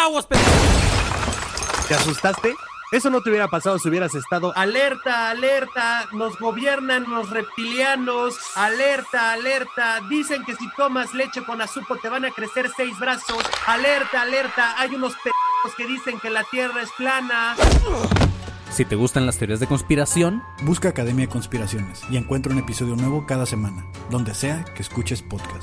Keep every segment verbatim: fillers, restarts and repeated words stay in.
aguas, pendejo. ¿Te asustaste? Eso no te hubiera pasado si hubieras estado... Alerta, alerta, nos gobiernan los reptilianos. Alerta, alerta, dicen que si tomas leche con azúcar te van a crecer seis brazos. Alerta, alerta, hay unos pendejos que dicen que la Tierra es plana. Si te gustan las teorías de conspiración, busca Academia de Conspiraciones y encuentra un episodio nuevo cada semana, donde sea que escuches podcast.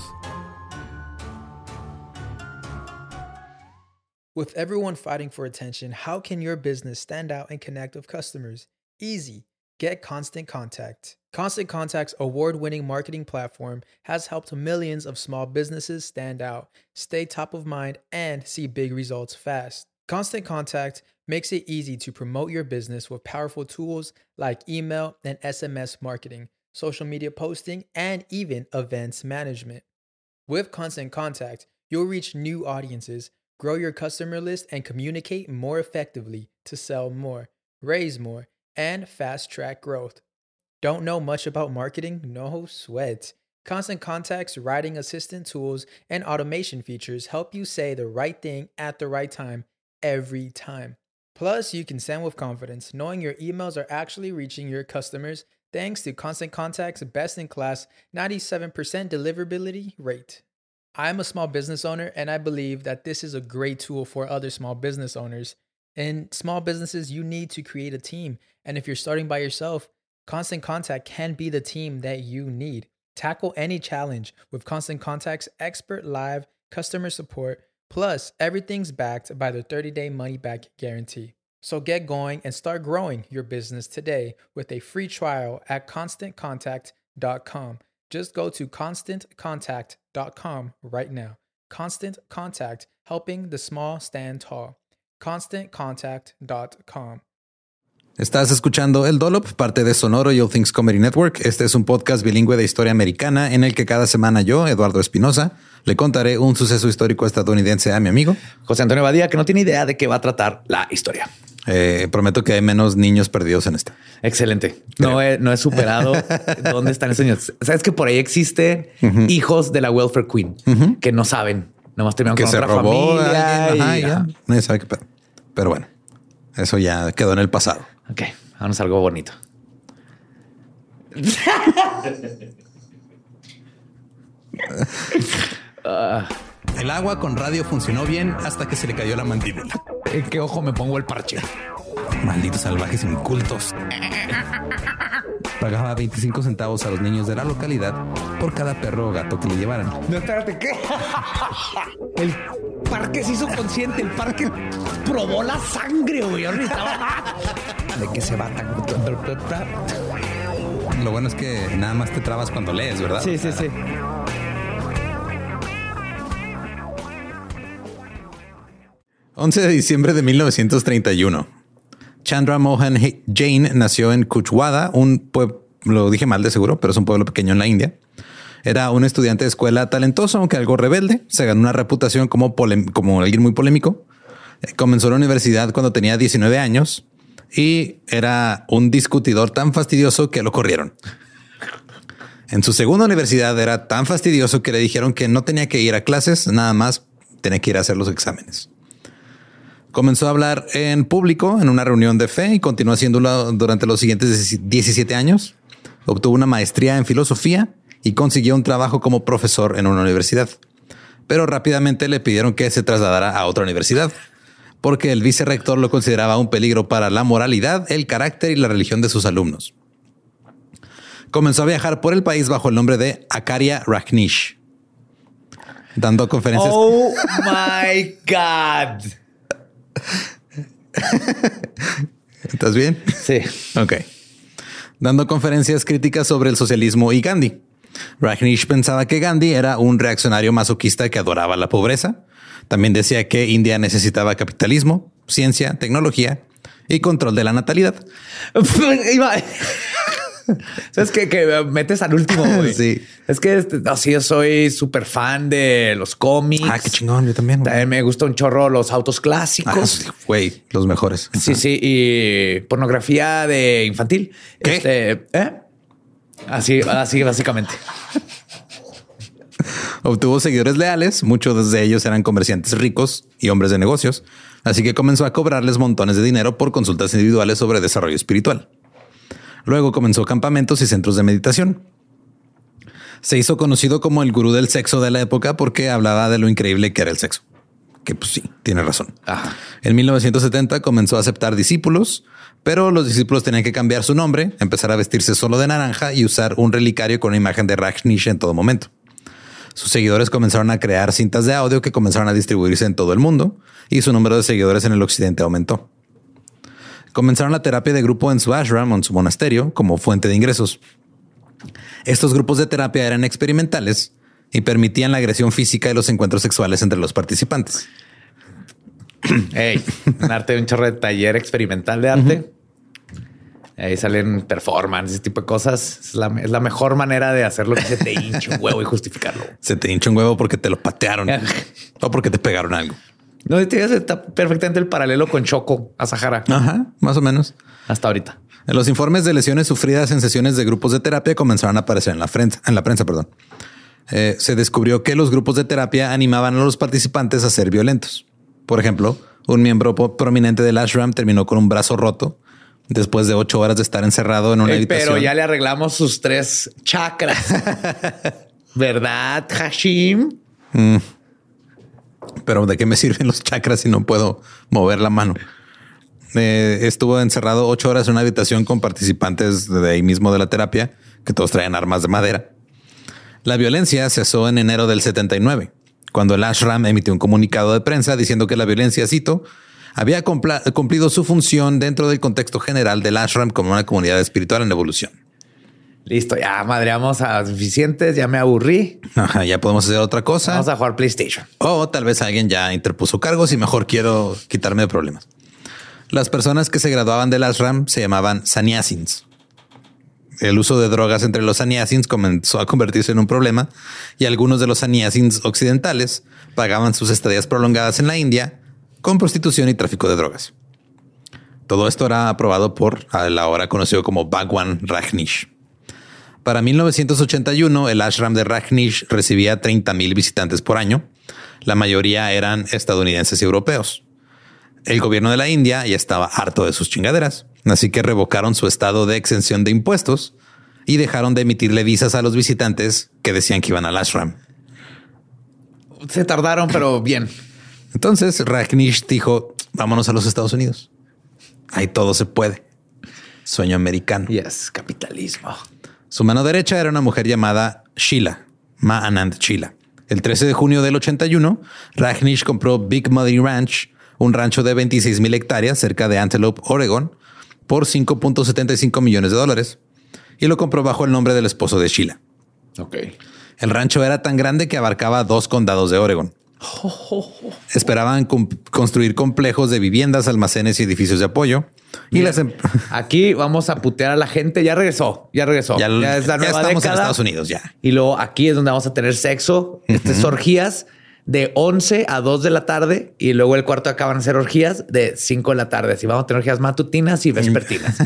With everyone fighting for attention, how can your business stand out and connect with customers? Easy. Get Constant Contact. Constant Contact's award-winning marketing platform has helped millions of small businesses stand out, stay top of mind, and see big results fast. Constant Contact makes it easy to promote your business with powerful tools like email and S M S marketing, social media posting, and even events management. With Constant Contact, you'll reach new audiences, grow your customer list, and communicate more effectively to sell more, raise more, and fast-track growth. Don't know much about marketing? No sweat. Constant Contact's writing assistant tools and automation features help you say the right thing at the right time, every time. Plus, you can send with confidence, knowing your emails are actually reaching your customers thanks to Constant Contact's best-in-class ninety-seven percent deliverability rate. I'm a small business owner, and I believe that this is a great tool for other small business owners. In small businesses, you need to create a team. And if you're starting by yourself, Constant Contact can be the team that you need. Tackle any challenge with Constant Contact's expert live customer support. Plus, everything's backed by the thirty-day money-back guarantee. So get going and start growing your business today with a free trial at constant contact dot com. Just go to constant contact dot com right now. Constant Contact, helping the small stand tall. constant contact dot com. Estás escuchando El Dollop, parte de Sonoro y All Things Comedy Network. Este es un podcast bilingüe de historia americana en el que cada semana yo, Eduardo Espinosa, le contaré un suceso histórico estadounidense a mi amigo José Antonio Badía, que no tiene idea de qué va a tratar la historia. Eh, prometo que hay menos niños perdidos en este. Excelente. No he, no he superado dónde están esos niños. Sabes que por ahí existen uh-huh. hijos de la welfare queen uh-huh. que no saben. Nomás terminaron que con se otra robó familia. Y... Ajá, y... ya. Nadie sabe qué pedo. Pero bueno, eso ya quedó en el pasado. Ok, vamos a algo bonito. uh. El agua con radio funcionó bien hasta que se le cayó la mandíbula. ¿En qué ojo me pongo el parche? Malditos salvajes incultos. Pagaba veinticinco centavos a los niños de la localidad por cada perro o gato que le llevaran. No, espérate, ¿qué? El parque se hizo consciente. El parque probó la sangre, güey. ¿De qué se va tan? Lo bueno es que nada más te trabas cuando lees, ¿verdad? Sí, sí, sí. once de diciembre de mil novecientos treinta y uno. Chandra Mohan Jain nació en Kuchwada, un pueblo, lo dije mal de seguro, pero es un pueblo pequeño en la India. Era un estudiante de escuela talentoso, aunque algo rebelde. Se ganó una reputación como, polem- como alguien muy polémico. Comenzó la universidad cuando tenía diecinueve años y era un discutidor tan fastidioso que lo corrieron. En su segunda universidad era tan fastidioso que le dijeron que no tenía que ir a clases, nada más tenía que ir a hacer los exámenes. Comenzó a hablar en público en una reunión de fe y continuó haciéndolo durante los siguientes diecisiete años. Obtuvo una maestría en filosofía y consiguió un trabajo como profesor en una universidad. Pero rápidamente le pidieron que se trasladara a otra universidad porque el vicerrector lo consideraba un peligro para la moralidad, el carácter y la religión de sus alumnos. Comenzó a viajar por el país bajo el nombre de Acharya Rajneesh, dando conferencias. Oh my God. ¿Estás bien? Sí. Ok. Dando conferencias críticas sobre el socialismo y Gandhi. Rajneesh pensaba que Gandhi era un reaccionario masoquista que adoraba la pobreza. También decía que India necesitaba capitalismo, ciencia, tecnología y control de la natalidad. ¿Sabes qué? Que metes al último, güey. Sí. Es que así yo soy súper fan de los cómics. Ah, qué chingón. Yo también. Güey. También me gusta un chorro los autos clásicos. Ah, güey, los mejores. Sí, Ajá. sí. Y pornografía de infantil. ¿Qué? Este, ¿eh? Así, así básicamente. Obtuvo seguidores leales, muchos de ellos eran comerciantes ricos y hombres de negocios, así que comenzó a cobrarles montones de dinero por consultas individuales sobre desarrollo espiritual. Luego comenzó campamentos y centros de meditación. Se hizo conocido como el gurú del sexo de la época porque hablaba de lo increíble que era el sexo. Que pues sí, tiene razón. Ajá. En mil novecientos setenta comenzó a aceptar discípulos, pero los discípulos tenían que cambiar su nombre, empezar a vestirse solo de naranja y usar un relicario con una imagen de Rajneesh en todo momento. Sus seguidores comenzaron a crear cintas de audio que comenzaron a distribuirse en todo el mundo y su número de seguidores en el occidente aumentó. Comenzaron la terapia de grupo en su ashram o en su monasterio como fuente de ingresos. Estos grupos de terapia eran experimentales y permitían la agresión física y los encuentros sexuales entre los participantes. Hey, un arte, un chorro de taller experimental de arte. Uh-huh. Ahí salen performance, ese tipo de cosas. Es la, es la mejor manera de hacerlo, que se te hinche un huevo y justificarlo. Se te hincha un huevo porque te lo patearon o porque te pegaron algo. No, está perfectamente el paralelo con Choco a Sahara. Ajá, más o menos. Hasta ahorita. Los informes de lesiones sufridas en sesiones de grupos de terapia comenzaron a aparecer en la prensa. En la prensa, perdón. Eh, se descubrió que los grupos de terapia animaban a los participantes a ser violentos. Por ejemplo, un miembro prominente del ashram terminó con un brazo roto después de ocho horas de estar encerrado en una Ey, habitación. Pero ya le arreglamos sus tres chakras. ¿Verdad, Hashim? Mm. Pero ¿de qué me sirven los chakras si no puedo mover la mano? Eh, estuvo encerrado ocho horas en una habitación con participantes de ahí mismo de la terapia, que todos traían armas de madera. La violencia cesó en enero del setenta y nueve, cuando el ashram emitió un comunicado de prensa diciendo que la violencia, cito, había cumplido su función dentro del contexto general del ashram como una comunidad espiritual en evolución. Listo, ya madreamos a suficientes, ya me aburrí. Ajá, ya podemos hacer otra cosa. Vamos a jugar PlayStation. O tal vez alguien ya interpuso cargos y mejor quiero quitarme de problemas. Las personas que se graduaban del ashram se llamaban sannyasins. El uso de drogas entre los sannyasins comenzó a convertirse en un problema y algunos de los sannyasins occidentales pagaban sus estadías prolongadas en la India con prostitución y tráfico de drogas. Todo esto era aprobado por el ahora conocido como Bhagwan Rajneesh. Para mil novecientos ochenta y uno, el ashram de Rajneesh recibía treinta mil visitantes por año. La mayoría eran estadounidenses y europeos. El gobierno de la India ya estaba harto de sus chingaderas, así que revocaron su estado de exención de impuestos y dejaron de emitirle visas a los visitantes que decían que iban al ashram. Se tardaron, pero bien. Entonces Rajneesh dijo, vámonos a los Estados Unidos. Ahí todo se puede. Sueño americano. Yes, capitalismo. Su mano derecha era una mujer llamada Sheila, Ma Anand Sheila. El trece de junio del ochenta y uno, Rajneesh compró Big Muddy Ranch, un rancho de veintiséis mil hectáreas cerca de Antelope, Oregon, por cinco punto setenta y cinco millones de dólares y lo compró bajo el nombre del esposo de Sheila. Ok. El rancho era tan grande que abarcaba dos condados de Oregon. Oh, oh, oh. Esperaban com- construir complejos de viviendas, almacenes y edificios de apoyo. Y Mira, las em- aquí vamos a putear a la gente. Ya regresó, ya regresó. Ya, ya, es la ya nueva estamos década. en Estados Unidos ya. Y luego aquí es donde vamos a tener sexo, uh-huh. Estas orgías de once a dos de la tarde y luego el cuarto acaban a ser orgías de cinco de la tarde. Así vamos a tener orgías matutinas y vespertinas.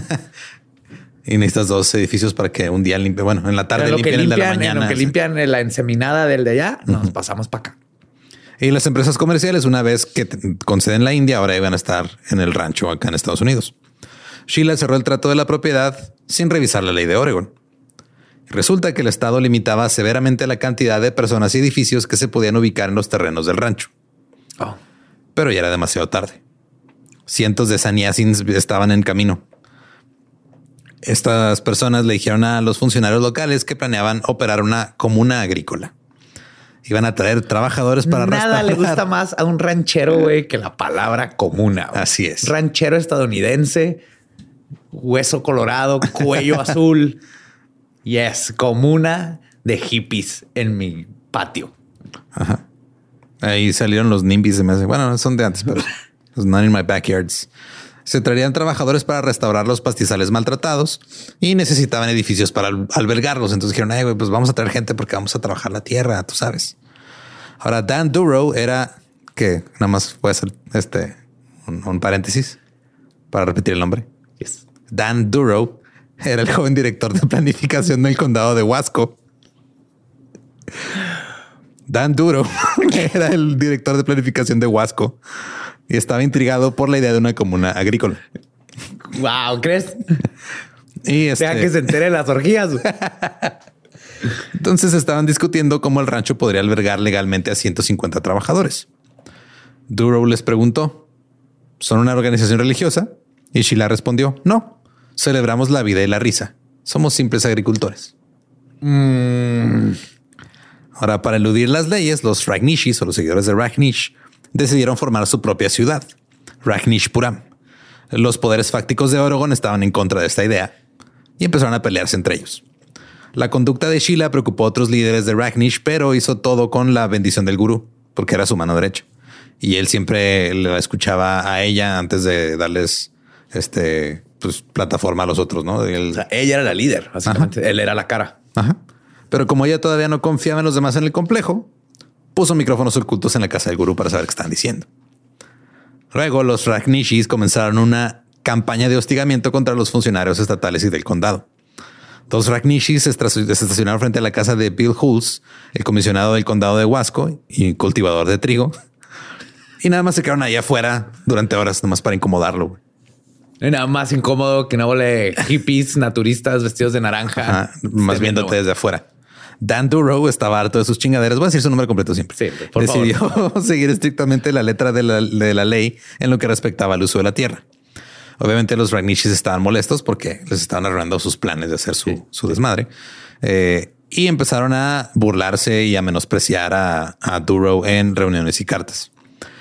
Y necesitas dos edificios para que un día limpie. Bueno, en la tarde limpien, limpian, el de la mañana. En lo que limpian la enseminada del de allá, nos uh-huh. pasamos para acá. Y las empresas comerciales, una vez que conceden la India, ahora iban a estar en el rancho acá en Estados Unidos. Sheila cerró el trato de la propiedad sin revisar la ley de Oregon. Resulta que el estado limitaba severamente la cantidad de personas y edificios que se podían ubicar en los terrenos del rancho. Oh. Pero ya era demasiado tarde. Cientos de sannyasins estaban en camino. Estas personas le dijeron a los funcionarios locales que planeaban operar una comuna agrícola. Iban a traer trabajadores para Nada restaurar. le gusta más a un ranchero, güey, que la palabra comuna. Wey. Así es. Ranchero estadounidense, hueso colorado, cuello azul. Yes, comuna de hippies en mi patio. Ajá. Ahí salieron los NIMBYs. Se me hace. Bueno, son de antes, pero not in my backyards. Se traerían trabajadores para restaurar los pastizales maltratados y necesitaban edificios para albergarlos. Entonces dijeron, ay, güey, pues vamos a traer gente porque vamos a trabajar la tierra, tú sabes. Ahora, Dan Duro era que nada más voy a hacer este un, un paréntesis para repetir el nombre. Yes. Dan Duro era el joven director de planificación del condado de Wasco. Dan Duro era el director de planificación de Huasco y estaba intrigado por la idea de una comuna agrícola. Wow, ¿crees? Y este... Deja que se entere de las orgías. Entonces estaban discutiendo cómo el rancho podría albergar legalmente a ciento cincuenta trabajadores. Duro les preguntó, ¿son una organización religiosa? Y Sheila respondió, no, celebramos la vida y la risa. Somos simples agricultores. Mm. Ahora, para eludir las leyes, los Ragnishis o los seguidores de Rajneesh decidieron formar su propia ciudad, Rajneeshpuram. Los poderes fácticos de Oregon estaban en contra de esta idea y empezaron a pelearse entre ellos. La conducta de Sheila preocupó a otros líderes de Rajneesh, pero hizo todo con la bendición del gurú, porque era su mano derecha. Y él siempre la escuchaba a ella antes de darles este, pues, plataforma a los otros, ¿no? Él... O sea, ella era la líder, básicamente. Ajá. Él era la cara. Ajá. Pero como ella todavía no confiaba en los demás en el complejo, puso micrófonos ocultos en la casa del gurú para saber qué estaban diciendo. Luego los Rajneeshis comenzaron una campaña de hostigamiento contra los funcionarios estatales y del condado. Dos Rajneeshis se estacionaron frente a la casa de Bill Hulse, el comisionado del condado de Huasco y cultivador de trigo. Y nada más se quedaron ahí afuera durante horas, nomás para incomodarlo. No hay nada más incómodo que una bola de hippies naturistas vestidos de naranja. Ajá, más viéndote desde afuera. Dan Duro estaba harto de sus chingaderas. Voy a decir su nombre completo siempre. Sí, por Decidió favor. seguir estrictamente la letra de la, de la ley en lo que respectaba al uso de la tierra. Obviamente los Rajneeshis estaban molestos porque les estaban arruinando sus planes de hacer su, sí, su desmadre. Eh, y empezaron a burlarse y a menospreciar a, a Duro en reuniones y cartas.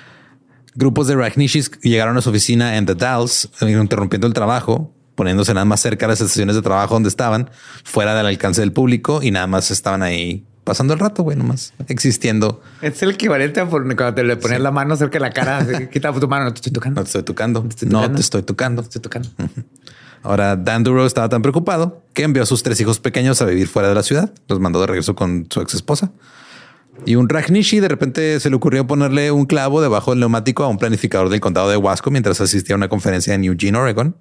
Grupos de Rajneeshis llegaron a su oficina en The Dalles, interrumpiendo el trabajo, poniéndose nada más cerca de las estaciones de trabajo donde estaban, fuera del alcance del público, y nada más estaban ahí pasando el rato, güey, nomás existiendo. Es el equivalente a cuando te le pones sí. la mano cerca de la cara. Quita tu mano, no te estoy tocando. No te estoy tocando. No te estoy tocando. No te estoy tocando. Te estoy tocando. Uh-huh. Ahora, Dan Duro estaba tan preocupado que envió a sus tres hijos pequeños a vivir fuera de la ciudad. Los mandó de regreso con su ex esposa. Y un Rajneeshi de repente se le ocurrió ponerle un clavo debajo del neumático a un planificador del condado de Huasco mientras asistía a una conferencia en Eugene, Oregon.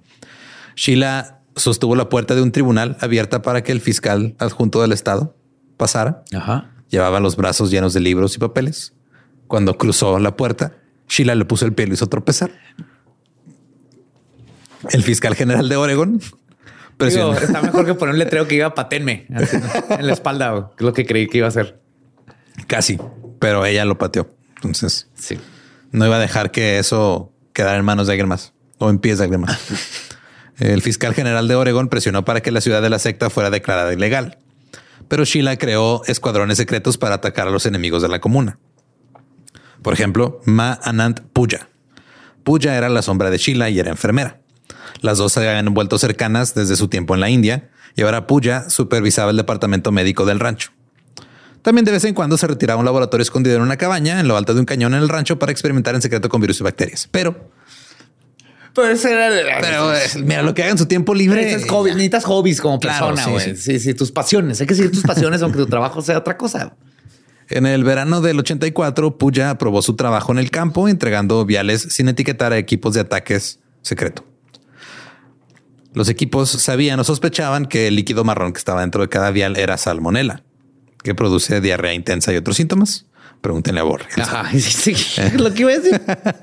Sheila sostuvo la puerta de un tribunal abierta para que el fiscal adjunto del estado pasara. Ajá. Llevaba los brazos llenos de libros y papeles. Cuando cruzó la puerta, Sheila le puso el pie y lo hizo tropezar. El fiscal general de Oregon presionó. Digo, está mejor que poner un letrero que iba patenme en la espalda, que es lo que creí que iba a hacer. Casi, pero ella lo pateó. Entonces sí, no iba a dejar que eso quedara en manos de alguien más o en pies de alguien más. El fiscal general de Oregon presionó para que la ciudad de la secta fuera declarada ilegal, pero Sheila creó escuadrones secretos para atacar a los enemigos de la comuna. Por ejemplo, Ma Anand Puja. Puja era la sombra de Sheila y era enfermera. Las dos se habían vuelto cercanas desde su tiempo en la India y ahora Puja supervisaba el departamento médico del rancho. También de vez en cuando se retiraba a un laboratorio escondido en una cabaña en lo alto de un cañón en el rancho para experimentar en secreto con virus y bacterias. Pero, pero, eso era, pero mira, lo que haga en su tiempo libre. Es hobby, necesitas hobbies como claro, persona. Sí, sí, sí, sí, tus pasiones. Hay que seguir tus pasiones, aunque tu trabajo sea otra cosa. En el verano del ochenta y cuatro, Puja aprobó su trabajo en el campo, entregando viales sin etiquetar a equipos de ataques secreto. Los equipos sabían o sospechaban que el líquido marrón que estaba dentro de cada vial era salmonela, que produce diarrea intensa y otros síntomas. Pregúntenle a Borre. Ajá, sí, sí. Lo que iba a decir.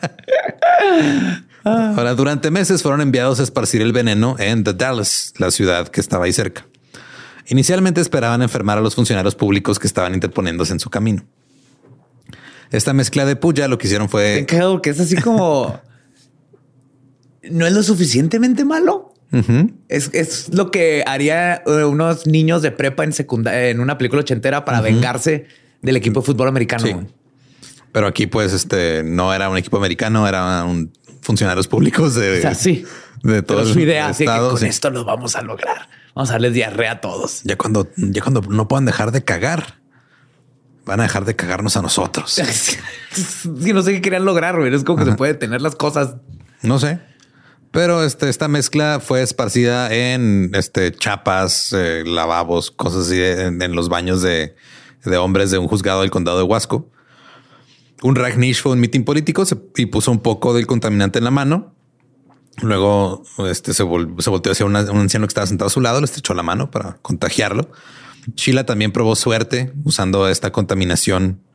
Ahora, durante meses fueron enviados a esparcir el veneno en The Dalles, la ciudad que estaba ahí cerca. Inicialmente esperaban enfermar a los funcionarios públicos que estaban interponiéndose en su camino. Esta mezcla de Puja lo que hicieron fue... Creo que es así como... no es lo suficientemente malo. Uh-huh. Es, es lo que haría unos niños de prepa en secundaria, en una película ochentera para uh-huh. vengarse del equipo de fútbol americano. Sí. Pero aquí, pues, este no era un equipo americano, era un funcionarios públicos de, o sea, sí. de todo Pero el su idea, estado. Así que con sí. esto lo vamos a lograr. Vamos a darles diarrea a todos. Ya cuando, ya cuando no puedan dejar de cagar, van a dejar de cagarnos a nosotros. Sí, no sé qué querían lograr, güey. Es como que Ajá. se puede tener las cosas. No sé. Pero este, esta mezcla fue esparcida en este, chapas, eh, lavabos, cosas así en, en los baños de, de hombres de un juzgado del condado de Huasco. Un Rajneesh fue un mitin político se, y puso un poco del contaminante en la mano. Luego este, se, vol, se volteó hacia una, un anciano que estaba sentado a su lado, le estrechó la mano para contagiarlo. Sheila también probó suerte usando esta contaminación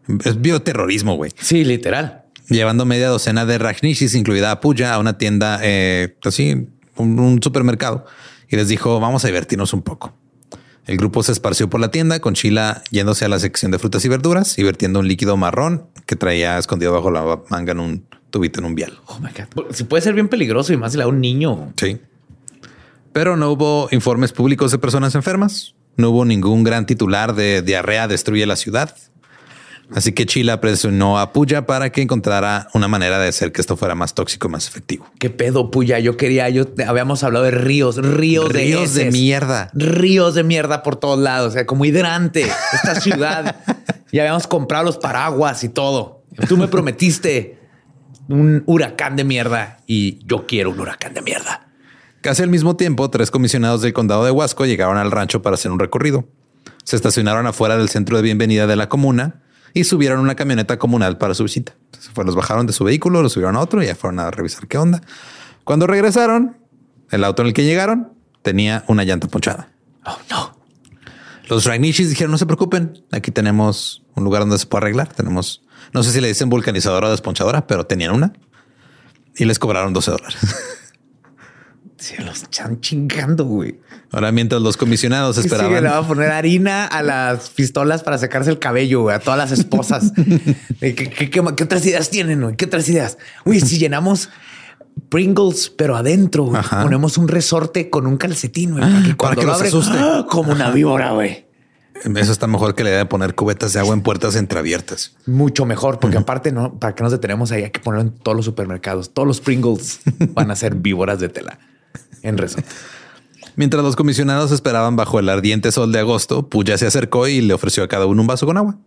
Es bioterrorismo, güey. Sí, literal. Llevando media docena de Rajneeshis, incluida a Pooja, a una tienda, eh, así, un, un supermercado. Y les dijo, vamos a divertirnos un poco. El grupo se esparció por la tienda con Sheila yéndose a la sección de frutas y verduras y vertiendo un líquido marrón que traía escondido bajo la manga en un tubito en un vial. Oh my God. Si puede ser bien peligroso y más si le da un niño. Sí. Pero no hubo informes públicos de personas enfermas. No hubo ningún gran titular de diarrea destruye la ciudad. Así que Sheila presionó a Pooja para que encontrara una manera de hacer que esto fuera más tóxico y más efectivo. ¿Qué pedo, Pooja? Yo quería, yo habíamos hablado de ríos, ríos, Ríos de heces, de mierda. Ríos de mierda por todos lados. O sea, como hidrante esta ciudad. Ya habíamos comprado los paraguas y todo. Tú me prometiste un huracán de mierda y yo quiero un huracán de mierda. Casi al mismo tiempo, tres comisionados del condado de Huasco llegaron al rancho para hacer un recorrido. Se estacionaron afuera del centro de bienvenida de la comuna y subieron una camioneta comunal para su visita. Entonces, fue, los bajaron de su vehículo, los subieron a otro y ya fueron a revisar qué onda. Cuando regresaron, el auto en el que llegaron tenía una llanta ponchada. Oh, no. Los Rajneeshis dijeron, no se preocupen, aquí tenemos un lugar donde se puede arreglar. Tenemos, no sé si le dicen vulcanizadora o desponchadora, pero tenían una y les cobraron doce dólares. Se los están chingando, güey. Ahora, mientras los comisionados esperaban... Sí, le va a poner harina a las pistolas para sacarse el cabello, güey, a todas las esposas. ¿Qué, qué, qué, qué otras ideas tienen, güey? ¿Qué otras ideas? Uy, si llenamos Pringles, pero adentro, güey, ponemos un resorte con un calcetín, güey, para que cuando para que lo abre, asuste. ¡ah! Como una víbora, güey. Eso está mejor que la idea de poner cubetas de agua en puertas entreabiertas. Mucho mejor, porque uh-huh. aparte, no, para que nos detenemos ahí, hay que ponerlo en todos los supermercados. Todos los Pringles van a ser víboras de tela. En resumen. Mientras los comisionados esperaban bajo el ardiente sol de agosto, Pooja se acercó y le ofreció a cada uno un vaso con agua.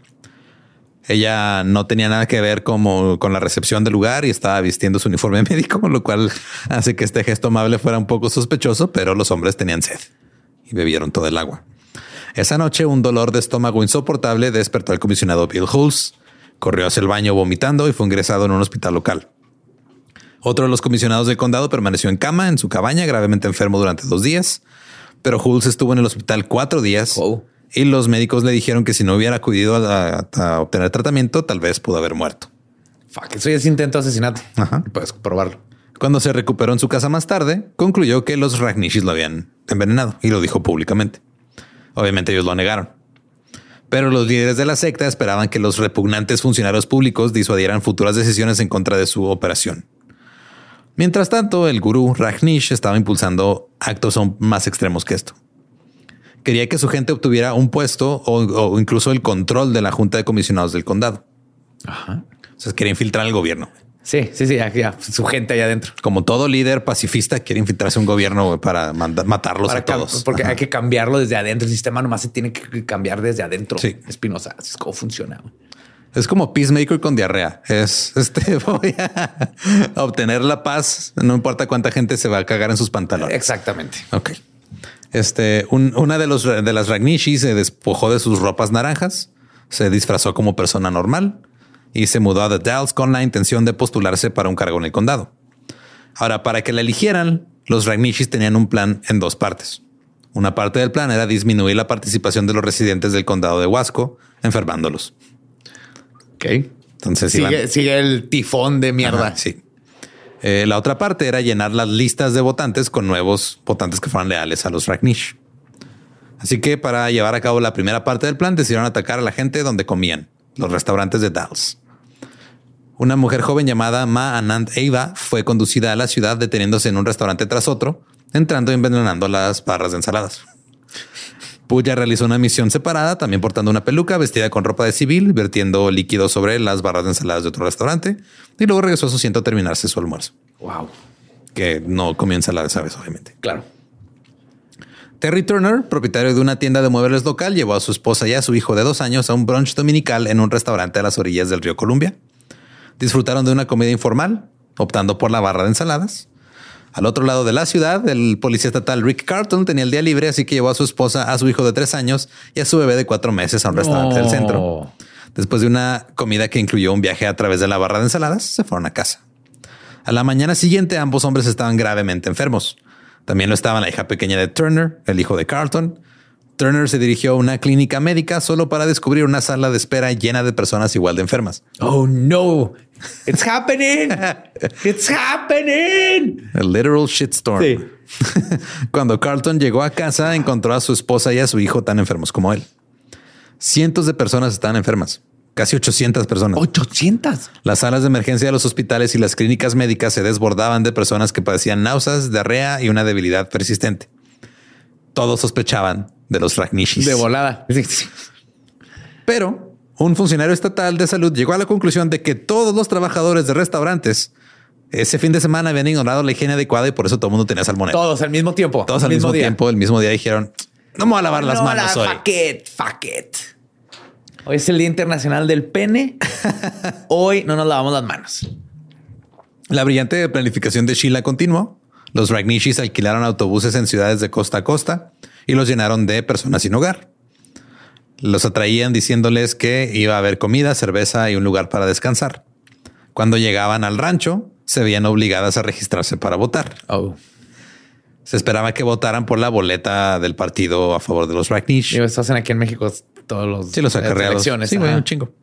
Ella no tenía nada que ver como con la recepción del lugar y estaba vistiendo su uniforme médico, lo cual hace que este gesto amable fuera un poco sospechoso, pero los hombres tenían sed y bebieron todo el agua. Esa noche, un dolor de estómago insoportable despertó al comisionado Bill Hulse. Corrió hacia el baño vomitando y fue ingresado en un hospital local. Otro de los comisionados del condado permaneció en cama en su cabaña, gravemente enfermo durante dos días, pero Hulse estuvo en el hospital cuatro días oh. y los médicos le dijeron que si no hubiera acudido a, a obtener tratamiento, tal vez pudo haber muerto. Fuck, eso ya es intento de asesinato. Ajá. Puedes probarlo. Cuando se recuperó en su casa más tarde, concluyó que los Rajneeshis lo habían envenenado y lo dijo públicamente. Obviamente ellos lo negaron. Pero los líderes de la secta esperaban que los repugnantes funcionarios públicos disuadieran futuras decisiones en contra de su operación. Mientras tanto, el gurú Rajneesh estaba impulsando actos aún más extremos que esto. Quería que su gente obtuviera un puesto o, o incluso el control de la junta de comisionados del condado. Ajá. O sea, quería infiltrar al gobierno. Sí, sí, sí. Ya, ya, su gente allá adentro. Como todo líder pacifista quiere infiltrarse un gobierno para mandar, matarlos para a todos. Porque Ajá. hay que cambiarlo desde adentro. El sistema nomás se tiene que cambiar desde adentro. Sí. Espinosa, así es como funciona. Es como Peacemaker con diarrea. Es este voy a obtener la paz. No importa cuánta gente se va a cagar en sus pantalones. Exactamente. Ok. Este un, una de los de las Rajneeshis se despojó de sus ropas naranjas, se disfrazó como persona normal y se mudó a The Dalles con la intención de postularse para un cargo en el condado. Ahora, para que la eligieran, los Rajneeshis tenían un plan en dos partes. Una parte del plan era disminuir la participación de los residentes del condado de Huasco, enfermándolos. Ok. Entonces sigue, iban... sigue el tifón de mierda. Ajá, sí. Eh, la otra parte era llenar las listas de votantes con nuevos votantes que fueran leales a los Rajneesh. Así que para llevar a cabo la primera parte del plan decidieron atacar a la gente donde comían, los restaurantes de Dalles. Una mujer joven llamada Ma Anand Eva fue conducida a la ciudad deteniéndose en un restaurante tras otro, entrando y envenenando las barras de ensaladas. Pooja realizó una misión separada, también portando una peluca, vestida con ropa de civil, vertiendo líquido sobre las barras de ensaladas de otro restaurante y luego regresó a su asiento a terminarse su almuerzo. Wow. Que no comió ensalada esa vez, obviamente. Claro. Terry Turner, propietario de una tienda de muebles local, llevó a su esposa y a su hijo de dos años a un brunch dominical en un restaurante a las orillas del río Columbia. Disfrutaron de una comida informal, optando por la barra de ensaladas. Al otro lado de la ciudad, el policía estatal Rick Carlton tenía el día libre, así que llevó a su esposa, a su hijo de tres años y a su bebé de cuatro meses a un restaurante no. del centro. Después de una comida que incluyó un viaje a través de la barra de ensaladas, se fueron a casa. A la mañana siguiente, ambos hombres estaban gravemente enfermos. También lo estaban la hija pequeña de Turner, el hijo de Carlton. Turner se dirigió a una clínica médica solo para descubrir una sala de espera llena de personas igual de enfermas. Oh no, it's happening. It's happening. A literal shitstorm. Sí. Cuando Carlton llegó a casa, encontró a su esposa y a su hijo tan enfermos como él. Cientos de personas estaban enfermas. Casi ochocientas personas. ochocientas. Las salas de emergencia de los hospitales y las clínicas médicas se desbordaban de personas que padecían náuseas, diarrea y una debilidad persistente. Todos sospechaban de los Rajneeshis. De volada. Pero un funcionario estatal de salud llegó a la conclusión de que todos los trabajadores de restaurantes ese fin de semana habían ignorado la higiene adecuada y por eso todo el mundo tenía salmonela. Todos al mismo tiempo. Todos al mismo, mismo tiempo, el mismo día dijeron, no me voy a lavar las no, manos la, hoy. Fuck it, fuck it. Hoy es el Día Internacional del Pene. Hoy no nos lavamos las manos. La brillante planificación de Sheila continuó. Los Rajneeshis alquilaron autobuses en ciudades de costa a costa y los llenaron de personas sin hogar. Los atraían diciéndoles que iba a haber comida, cerveza y un lugar para descansar. Cuando llegaban al rancho, se veían obligadas a registrarse para votar. Oh. Se esperaba que votaran por la boleta del partido a favor de los Rajneesh. Y eso hacen aquí en México todos los sí, los acarreados. Sí, güey, un chingo.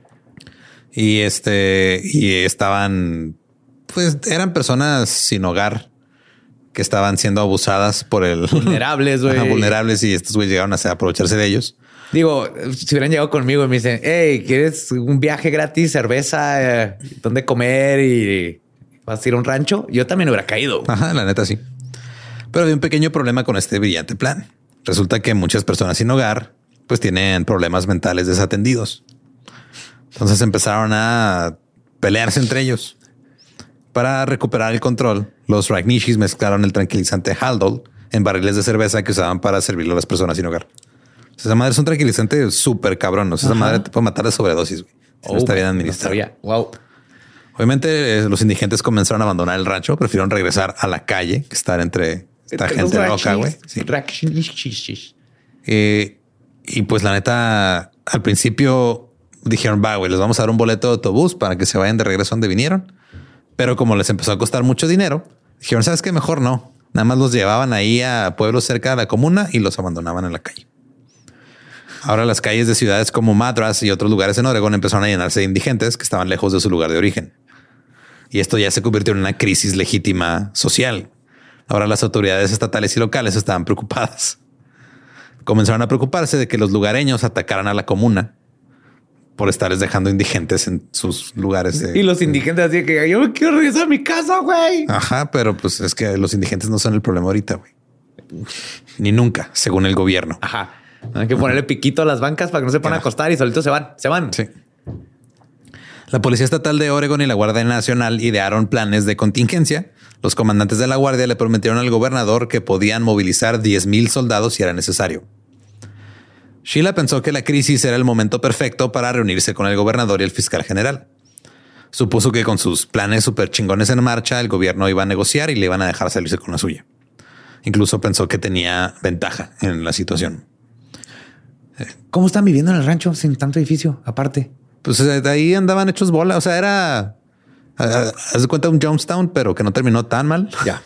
Y este, y estaban, pues eran personas sin hogar que estaban siendo abusadas por el vulnerables, güey. vulnerables y estos güeyes llegaron a aprovecharse de ellos. Digo, si hubieran llegado conmigo y me dicen, hey, ¿quieres un viaje gratis, cerveza, eh, dónde comer y vas a ir a un rancho? Yo también hubiera caído. Ajá, la neta sí. Pero había un pequeño problema con este brillante plan. Resulta que muchas personas sin hogar pues tienen problemas mentales desatendidos. Entonces empezaron a pelearse entre ellos. Para recuperar el control, los Rajneeshis mezclaron el tranquilizante Haldol en barriles de cerveza que usaban para servirlo a las personas sin hogar. O sea, esa madre es un tranquilizante súper cabrón. O sea, esa madre te puede matar de sobredosis. Güey. Si oh, no está bien administrado. No wow. Obviamente eh, los indigentes comenzaron a abandonar el rancho, prefirieron regresar a la calle que estar entre esta entre gente loca, güey. Sí. Eh, y pues la neta, al principio dijeron, va, güey, les vamos a dar un boleto de autobús para que se vayan de regreso donde vinieron. Pero como les empezó a costar mucho dinero, dijeron, ¿sabes qué? Mejor no. Nada más los llevaban ahí a pueblos cerca de la comuna y los abandonaban en la calle. Ahora las calles de ciudades como Madras y otros lugares en Oregón empezaron a llenarse de indigentes que estaban lejos de su lugar de origen. Y esto ya se convirtió en una crisis legítima social. Ahora las autoridades estatales y locales estaban preocupadas. Comenzaron a preocuparse de que los lugareños atacaran a la comuna por estarles dejando indigentes en sus lugares. De, y los indigentes así que yo me quiero regresar a mi casa, güey. Ajá, pero pues es que los indigentes no son el problema ahorita, güey. Ni nunca, según el gobierno. Ajá. Hay que ponerle piquito a las bancas para que no se pongan a acostar y solitos se van, se van. Sí. La Policía Estatal de Oregon y la Guardia Nacional idearon planes de contingencia. Los comandantes de la Guardia le prometieron al gobernador que podían movilizar diez mil soldados si era necesario. Sheila pensó que la crisis era el momento perfecto para reunirse con el gobernador y el fiscal general. Supuso que con sus planes súper chingones en marcha, el gobierno iba a negociar y le iban a dejar salirse con la suya. Incluso pensó que tenía ventaja en la situación. ¿Cómo están viviendo en el rancho sin tanto edificio aparte? Pues de ahí andaban hechos bola. O sea, era, haz de cuenta, un Jonestown, pero que no terminó tan mal. Ya.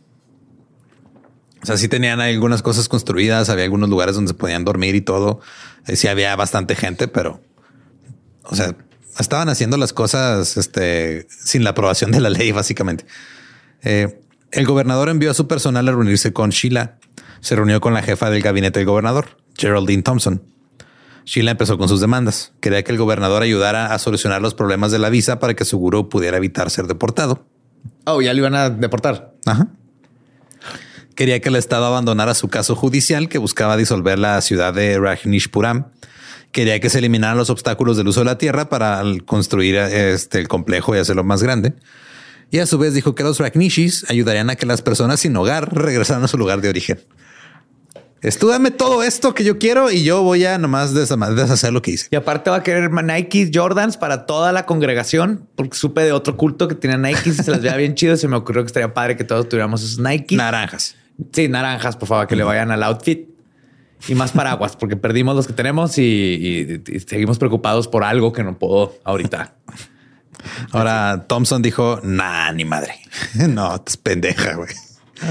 O sea, sí tenían algunas cosas construidas. Había algunos lugares donde se podían dormir y todo. Sí había bastante gente, pero, o sea, estaban haciendo las cosas este, sin la aprobación de la ley, básicamente. Eh, el gobernador envió a su personal a reunirse con Sheila. Se reunió con la jefa del gabinete del gobernador, Geraldine Thompson. Sheila empezó con sus demandas. Quería que el gobernador ayudara a solucionar los problemas de la visa para que su gurú pudiera evitar ser deportado. Oh, ya le iban a deportar. Ajá. Quería que el estado abandonara su caso judicial que buscaba disolver la ciudad de Rajneeshpuram. Quería que se eliminaran los obstáculos del uso de la tierra para construir este, el complejo y hacerlo más grande. Y a su vez dijo que los Rajneeshis ayudarían a que las personas sin hogar regresaran a su lugar de origen. Estúdame todo esto que yo quiero y yo voy a nomás deshacer lo que hice. Y aparte va a querer Nike Jordans para toda la congregación, porque supe de otro culto que tenía Nike y se las veía bien chido. Se me ocurrió que estaría padre que todos tuviéramos esos Nike. Naranjas. Sí, naranjas, por favor, que mm. le vayan al outfit. Y más paraguas, porque perdimos los que tenemos y, y, y seguimos preocupados por algo que no puedo ahorita. Ahora Thompson dijo, nah, ni madre. No, es pendeja, güey.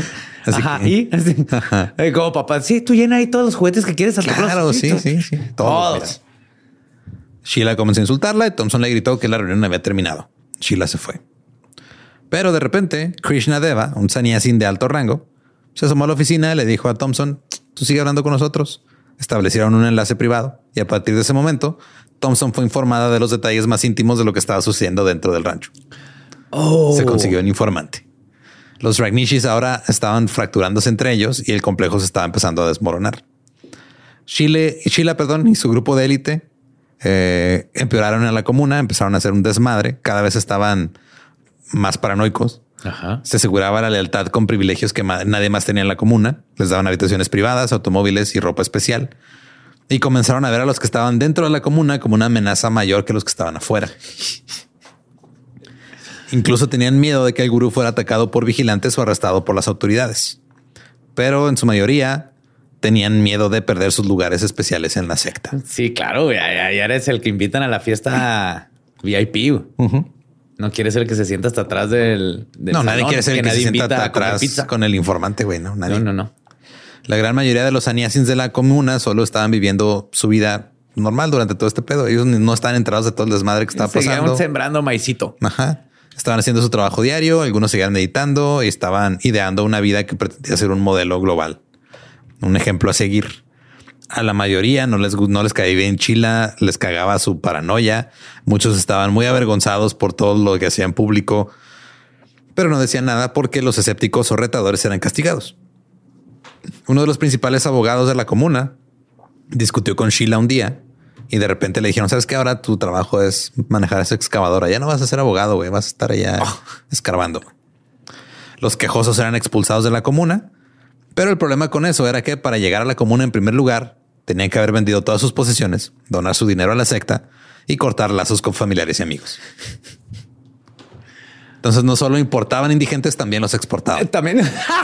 Así Ajá, que, y así, Ajá. eh, como papá, sí, tú llena ahí todos los juguetes que quieres. Hasta Claro, los- sí, sí, sí. Todos. Todos. mira. Sheila comenzó a insultarla y Thompson le gritó que la reunión había terminado. Sheila se fue. Pero de repente, Krishna Deva, un sannyasin de alto rango, se asomó a la oficina y le dijo a Thompson, tú sigue hablando con nosotros. Establecieron un enlace privado y a partir de ese momento, Thompson fue informada de los detalles más íntimos de lo que estaba sucediendo dentro del rancho. Oh. Se consiguió un informante. Los Ragnishis ahora estaban fracturándose entre ellos y el complejo se estaba empezando a desmoronar. Sheila, Sheila perdón, y su grupo de élite eh, empeoraron en la comuna, empezaron a hacer un desmadre. Cada vez estaban más paranoicos. Ajá. Se aseguraba la lealtad con privilegios que ma- nadie más tenía en la comuna. Les daban habitaciones privadas, automóviles y ropa especial. Y comenzaron a ver a los que estaban dentro de la comuna como una amenaza mayor que los que estaban afuera. Incluso tenían miedo de que el gurú fuera atacado por vigilantes o arrestado por las autoridades. Pero en su mayoría tenían miedo de perder sus lugares especiales en la secta. Sí, claro, güey. Ya, ya eres el que invitan a la fiesta V I P. Güey. Uh-huh. No quieres ser el que se sienta hasta atrás del, del No, nadie salón, quiere ser el que, se nadie sienta invita a comer atrás pizza. con el informante, güey. No, nadie. No, no, no. La gran mayoría de los sannyasins de la comuna solo estaban viviendo su vida normal durante todo este pedo. Ellos no estaban enterados de todo el desmadre que estaba Seguían pasando. sembrando maicito. Ajá. Estaban haciendo su trabajo diario, algunos seguían meditando y estaban ideando una vida que pretendía ser un modelo global. Un ejemplo a seguir. A la mayoría no les, no les caía bien Sheila, les cagaba su paranoia. Muchos estaban muy avergonzados por todo lo que hacían público, pero no decían nada porque los escépticos o retadores eran castigados. Uno de los principales abogados de la comuna discutió con Sheila un día y de repente le dijeron, ¿sabes qué? Ahora tu trabajo es manejar esa excavadora. Ya no vas a ser abogado, güey. Vas a estar allá oh. escarbando. Los quejosos eran expulsados de la comuna, pero el problema con eso era que para llegar a la comuna en primer lugar, tenían que haber vendido todas sus posesiones, donar su dinero a la secta y cortar lazos con familiares y amigos. Entonces no solo importaban indigentes, también los exportaban. También.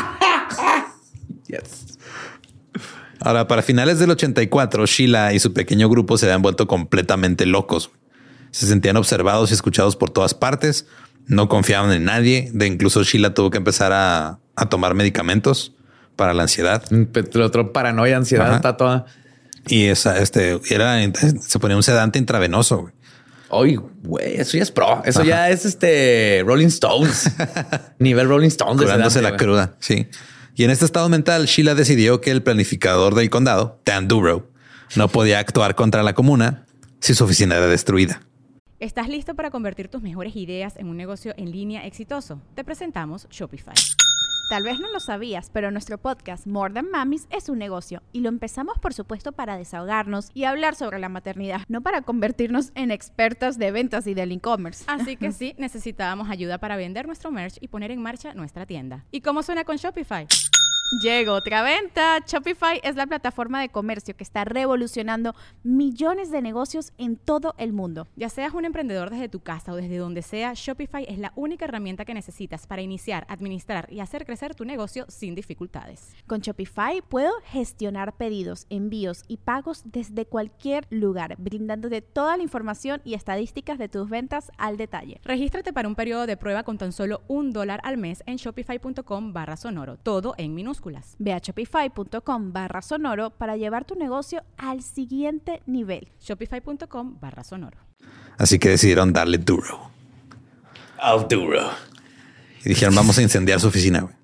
Yes. Ahora, para finales del ochenta y cuatro, Sheila y su pequeño grupo se habían vuelto completamente locos. Se sentían observados y escuchados por todas partes. No confiaban en nadie. De incluso Sheila tuvo que empezar a, a tomar medicamentos para la ansiedad. El otro paranoia, ansiedad, Ajá. está toda. Y esa, este, era, se ponía un sedante intravenoso. Güey. Oye, güey, eso ya es pro. Eso Ajá. ya es este Rolling Stones. Nivel Rolling Stones. Curándose la güey. cruda. Sí. Y en este estado mental, Sheila decidió que el planificador del condado, Dan Duro, no podía actuar contra la comuna si su oficina era destruida. ¿Estás listo para convertir tus mejores ideas en un negocio en línea exitoso? Te presentamos Shopify. Tal vez no lo sabías, pero nuestro podcast More Than Mamis es un negocio y lo empezamos por supuesto para desahogarnos y hablar sobre la maternidad, no para convertirnos en expertas de ventas y del e-commerce. Así que sí, necesitábamos ayuda para vender nuestro merch y poner en marcha nuestra tienda. ¿Y cómo suena con Shopify? Llegó otra venta. Shopify es la plataforma de comercio que está revolucionando millones de negocios en todo el mundo. Ya seas un emprendedor desde tu casa o desde donde sea, Shopify es la única herramienta que necesitas para iniciar, administrar y hacer crecer tu negocio sin dificultades. Con Shopify puedo gestionar pedidos, envíos y pagos desde cualquier lugar, brindándote toda la información y estadísticas de tus ventas al detalle. Regístrate para un periodo de prueba con tan solo un dólar al mes en shopify.com barra sonoro, todo en minúsculas. Ve a shopify.com barra sonoro para llevar tu negocio al siguiente nivel. Shopify.com barra sonoro. Así que decidieron darle duro. Oh, duro. Y dijeron, vamos a incendiar su oficina, güey.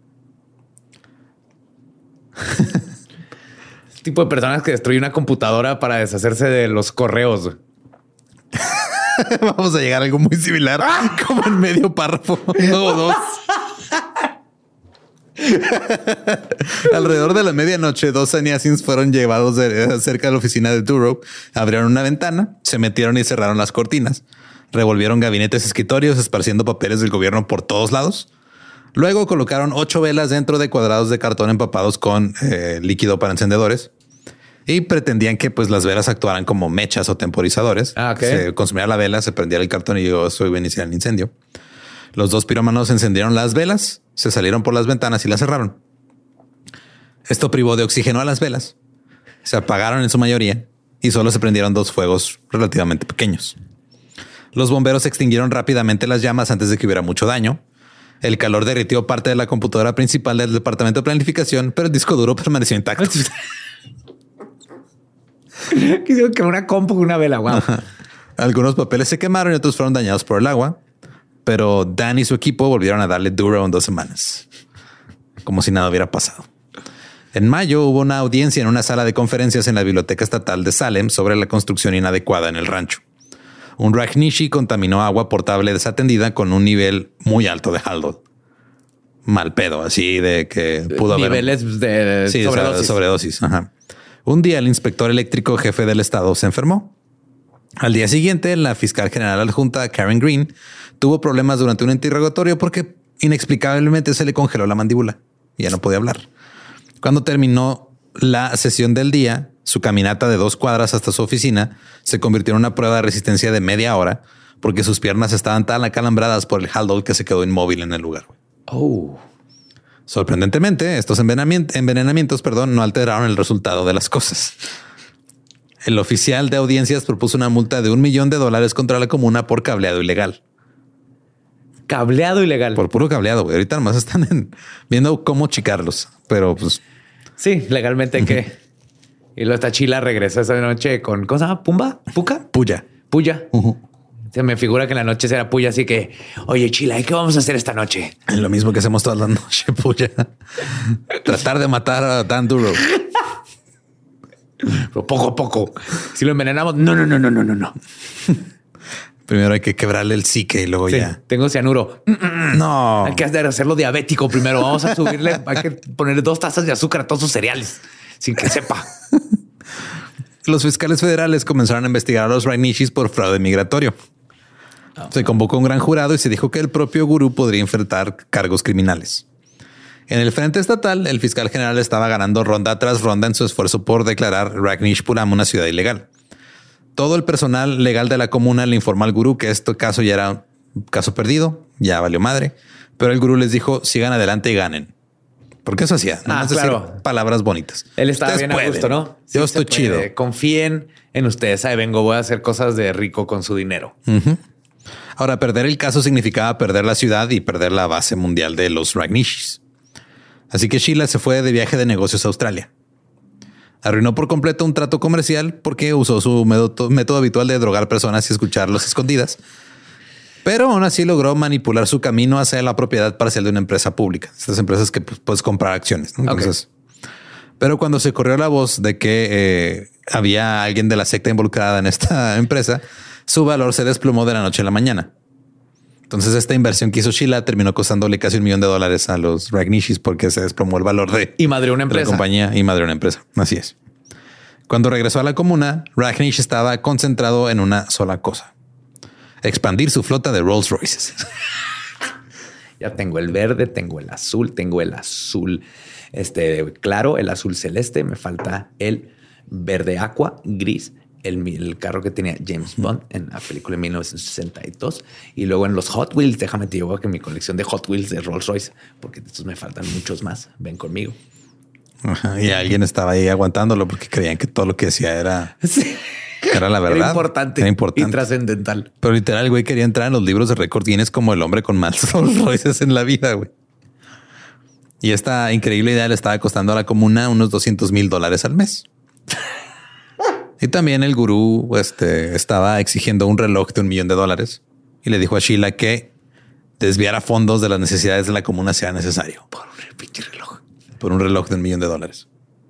El tipo de personas que destruye una computadora para deshacerse de los correos. Vamos a llegar a algo muy similar, como en medio párrafo. No, dos. Alrededor de la medianoche, dos sannyasins fueron llevados de, cerca de la oficina de Duro. Abrieron una ventana, se metieron y cerraron las cortinas. Revolvieron gabinetes y escritorios, esparciendo papeles del gobierno por todos lados. Luego colocaron ocho velas dentro de cuadrados de cartón empapados con eh, líquido para encendedores y pretendían que pues las velas actuaran como mechas o temporizadores. Ah, ok. Se consumía la vela, se prendía el cartón y eso iba a iniciar el incendio. Los dos pirómanos encendieron las velas, se salieron por las ventanas y las cerraron. Esto privó de oxígeno a las velas. Se apagaron en su mayoría y solo se prendieron dos fuegos relativamente pequeños. Los bomberos extinguieron rápidamente las llamas antes de que hubiera mucho daño. El calor derritió parte de la computadora principal del departamento de planificación, pero el disco duro permaneció intacto. Quisieron que una compu con una vela. Wow. Algunos papeles se quemaron y otros fueron dañados por el agua, pero Dan y su equipo volvieron a darle duro en dos semanas, como si nada hubiera pasado. En mayo hubo una audiencia en una sala de conferencias en la Biblioteca Estatal de Salem sobre la construcción inadecuada en el rancho. Un Rajneeshi contaminó agua potable desatendida con un nivel muy alto de Haldol. Mal pedo, así de que pudo haber... Niveles de sí, sobredosis. sobredosis. Ajá. Un día el inspector eléctrico jefe del estado se enfermó. Al día siguiente, la fiscal general adjunta Karen Green tuvo problemas durante un interrogatorio porque inexplicablemente se le congeló la mandíbula y ya no podía hablar. Cuando terminó la sesión del día, su caminata de dos cuadras hasta su oficina se convirtió en una prueba de resistencia de media hora porque sus piernas estaban tan acalambradas por el Haldol que se quedó inmóvil en el lugar. Oh. Sorprendentemente, estos envenenamientos, envenenamientos perdón, no alteraron el resultado de las cosas. El oficial de audiencias propuso una multa de un millón de dólares contra la comuna por cableado ilegal. Cableado ilegal. Por puro cableado. Güey. Ahorita nomás están en, viendo cómo chicarlos, pero pues sí, legalmente que. Y luego esta Chila regresa esa noche con cosa Pumba, Puca, Puya, Puya. Uh-huh. Se me figura que en la noche será Puya, así que oye, Chila, ¿y qué vamos a hacer esta noche? Es lo mismo que hacemos todas las noches, Puya. Tratar de matar a Dan Duro. Pero poco a poco. Si lo envenenamos, no, no, no, no, no, no, no. Primero hay que quebrarle el psique y luego sí, ya. Tengo cianuro. No. Hay que hacerlo diabético primero. Vamos a subirle, hay que ponerle dos tazas de azúcar a todos sus cereales sin que sepa. Los fiscales federales comenzaron a investigar a los Rajneeshis por fraude migratorio. Oh. Se convocó un gran jurado y se dijo que el propio gurú podría enfrentar cargos criminales. En el frente estatal, el fiscal general estaba ganando ronda tras ronda en su esfuerzo por declarar Rajneeshpuram una ciudad ilegal. Todo el personal legal de la comuna le informó al gurú que este caso ya era un caso perdido, ya valió madre, pero el gurú les dijo sigan adelante y ganen. Porque eso hacía, no ah, claro. palabras bonitas. Él estaba ustedes bien pueden. A gusto, ¿no? Sí, yo estoy chido. Confíen en ustedes. Ahí vengo, voy a hacer cosas de rico con su dinero. Uh-huh. Ahora, perder el caso significaba perder la ciudad y perder la base mundial de los Rajneeshis. Así que Sheila se fue de viaje de negocios a Australia. Arruinó por completo un trato comercial porque usó su método, método habitual de drogar personas y escucharlos escondidas. Pero aún así logró manipular su camino hacia la propiedad parcial de una empresa pública. Estas empresas que pues, puedes comprar acciones, ¿no? Entonces, okay. Pero cuando se corrió la voz de que eh, había alguien de la secta involucrada en esta empresa, su valor se desplomó de la noche a la mañana. Entonces esta inversión que hizo Sheila terminó costándole casi un millón de dólares a los Rajneeshis porque se desplomó el valor de, y madre una empresa. De la compañía y madre una empresa. Así es. Cuando regresó a la comuna, Rajneesh estaba concentrado en una sola cosa. Expandir su flota de Rolls Royces. Ya tengo el verde, tengo el azul, tengo el azul este claro, el azul celeste. Me falta el verde aqua, gris, el, el carro que tenía James Bond en la película de mil novecientos sesenta y dos. Y luego en los Hot Wheels, déjame te llevo que mi colección de Hot Wheels de Rolls Royce, porque de estos me faltan muchos más. Ven conmigo. Ajá, y alguien estaba ahí aguantándolo porque creían que todo lo que decía era... Sí. Era la verdad. Era importante, era importante y trascendental. Pero literal, el güey quería entrar en los libros de récord Guinness como el hombre con más Rolls Royces en la vida, güey. Y esta increíble idea le estaba costando a la comuna unos doscientos mil dólares al mes. Y también el gurú este, estaba exigiendo un reloj de un millón de dólares y le dijo a Sheila que desviara fondos de las necesidades de la comuna sea necesario. Por un pinche reloj. Por un reloj de un millón de dólares.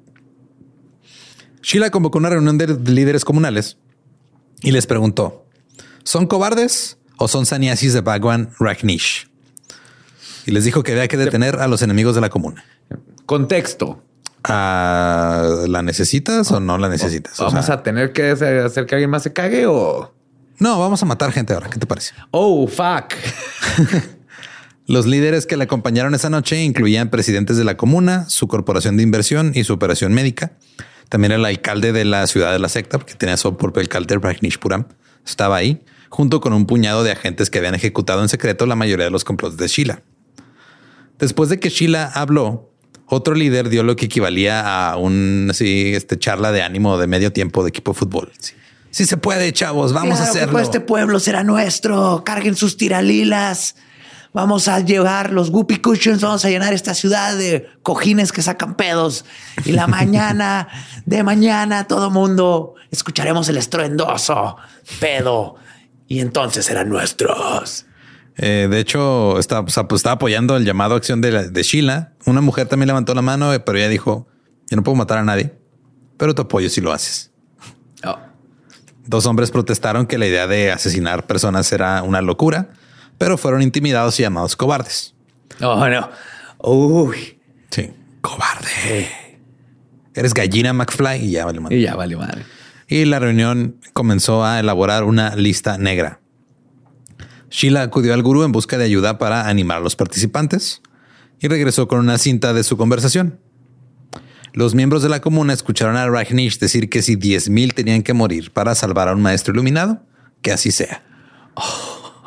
Sheila convocó una reunión de líderes comunales y les preguntó, ¿son cobardes o son sannyasis de Bhagwan Rajneesh? Y les dijo que había que detener a los enemigos de la comuna. Contexto. Uh, ¿La necesitas o no la necesitas? ¿Vamos o sea, a tener que hacer que alguien más se cague o...? No, vamos a matar gente ahora. ¿Qué te parece? Oh, fuck. Los líderes que le acompañaron esa noche incluían presidentes de la comuna, su corporación de inversión y su operación médica. También el alcalde de la ciudad de la secta, porque tenía su propio alcalde, Rajneeshpuram, estaba ahí, junto con un puñado de agentes que habían ejecutado en secreto la mayoría de los complots de Sheila. Después de que Sheila habló, otro líder dio lo que equivalía a un así, este, charla de ánimo de medio tiempo de equipo de fútbol. Sí, sí se puede, chavos, vamos claro, a hacerlo. Este pueblo será nuestro. Carguen sus tiralilas. vamos a llevar los whoopee cushions, vamos a llenar esta ciudad de cojines que sacan pedos. Y la mañana de mañana todo mundo escucharemos el estruendoso pedo y entonces serán nuestros. Eh, de hecho, está, o sea, pues, estaba apoyando el llamado a acción de, la, de Sheila. Una mujer también levantó la mano, pero ella dijo, yo no puedo matar a nadie, pero te apoyo si lo haces. Oh. Dos hombres protestaron que la idea de asesinar personas era una locura, pero fueron intimidados y llamados cobardes. Oh, no. Uy. Sí. Cobarde. Eres gallina McFly y ya vale madre. Y ya vale madre. Y la reunión comenzó a elaborar una lista negra. Sheila acudió al gurú en busca de ayuda para animar a los participantes y regresó con una cinta de su conversación. Los miembros de la comuna escucharon a Rajneesh decir que si diez mil tenían que morir para salvar a un maestro iluminado, que así sea. Oh.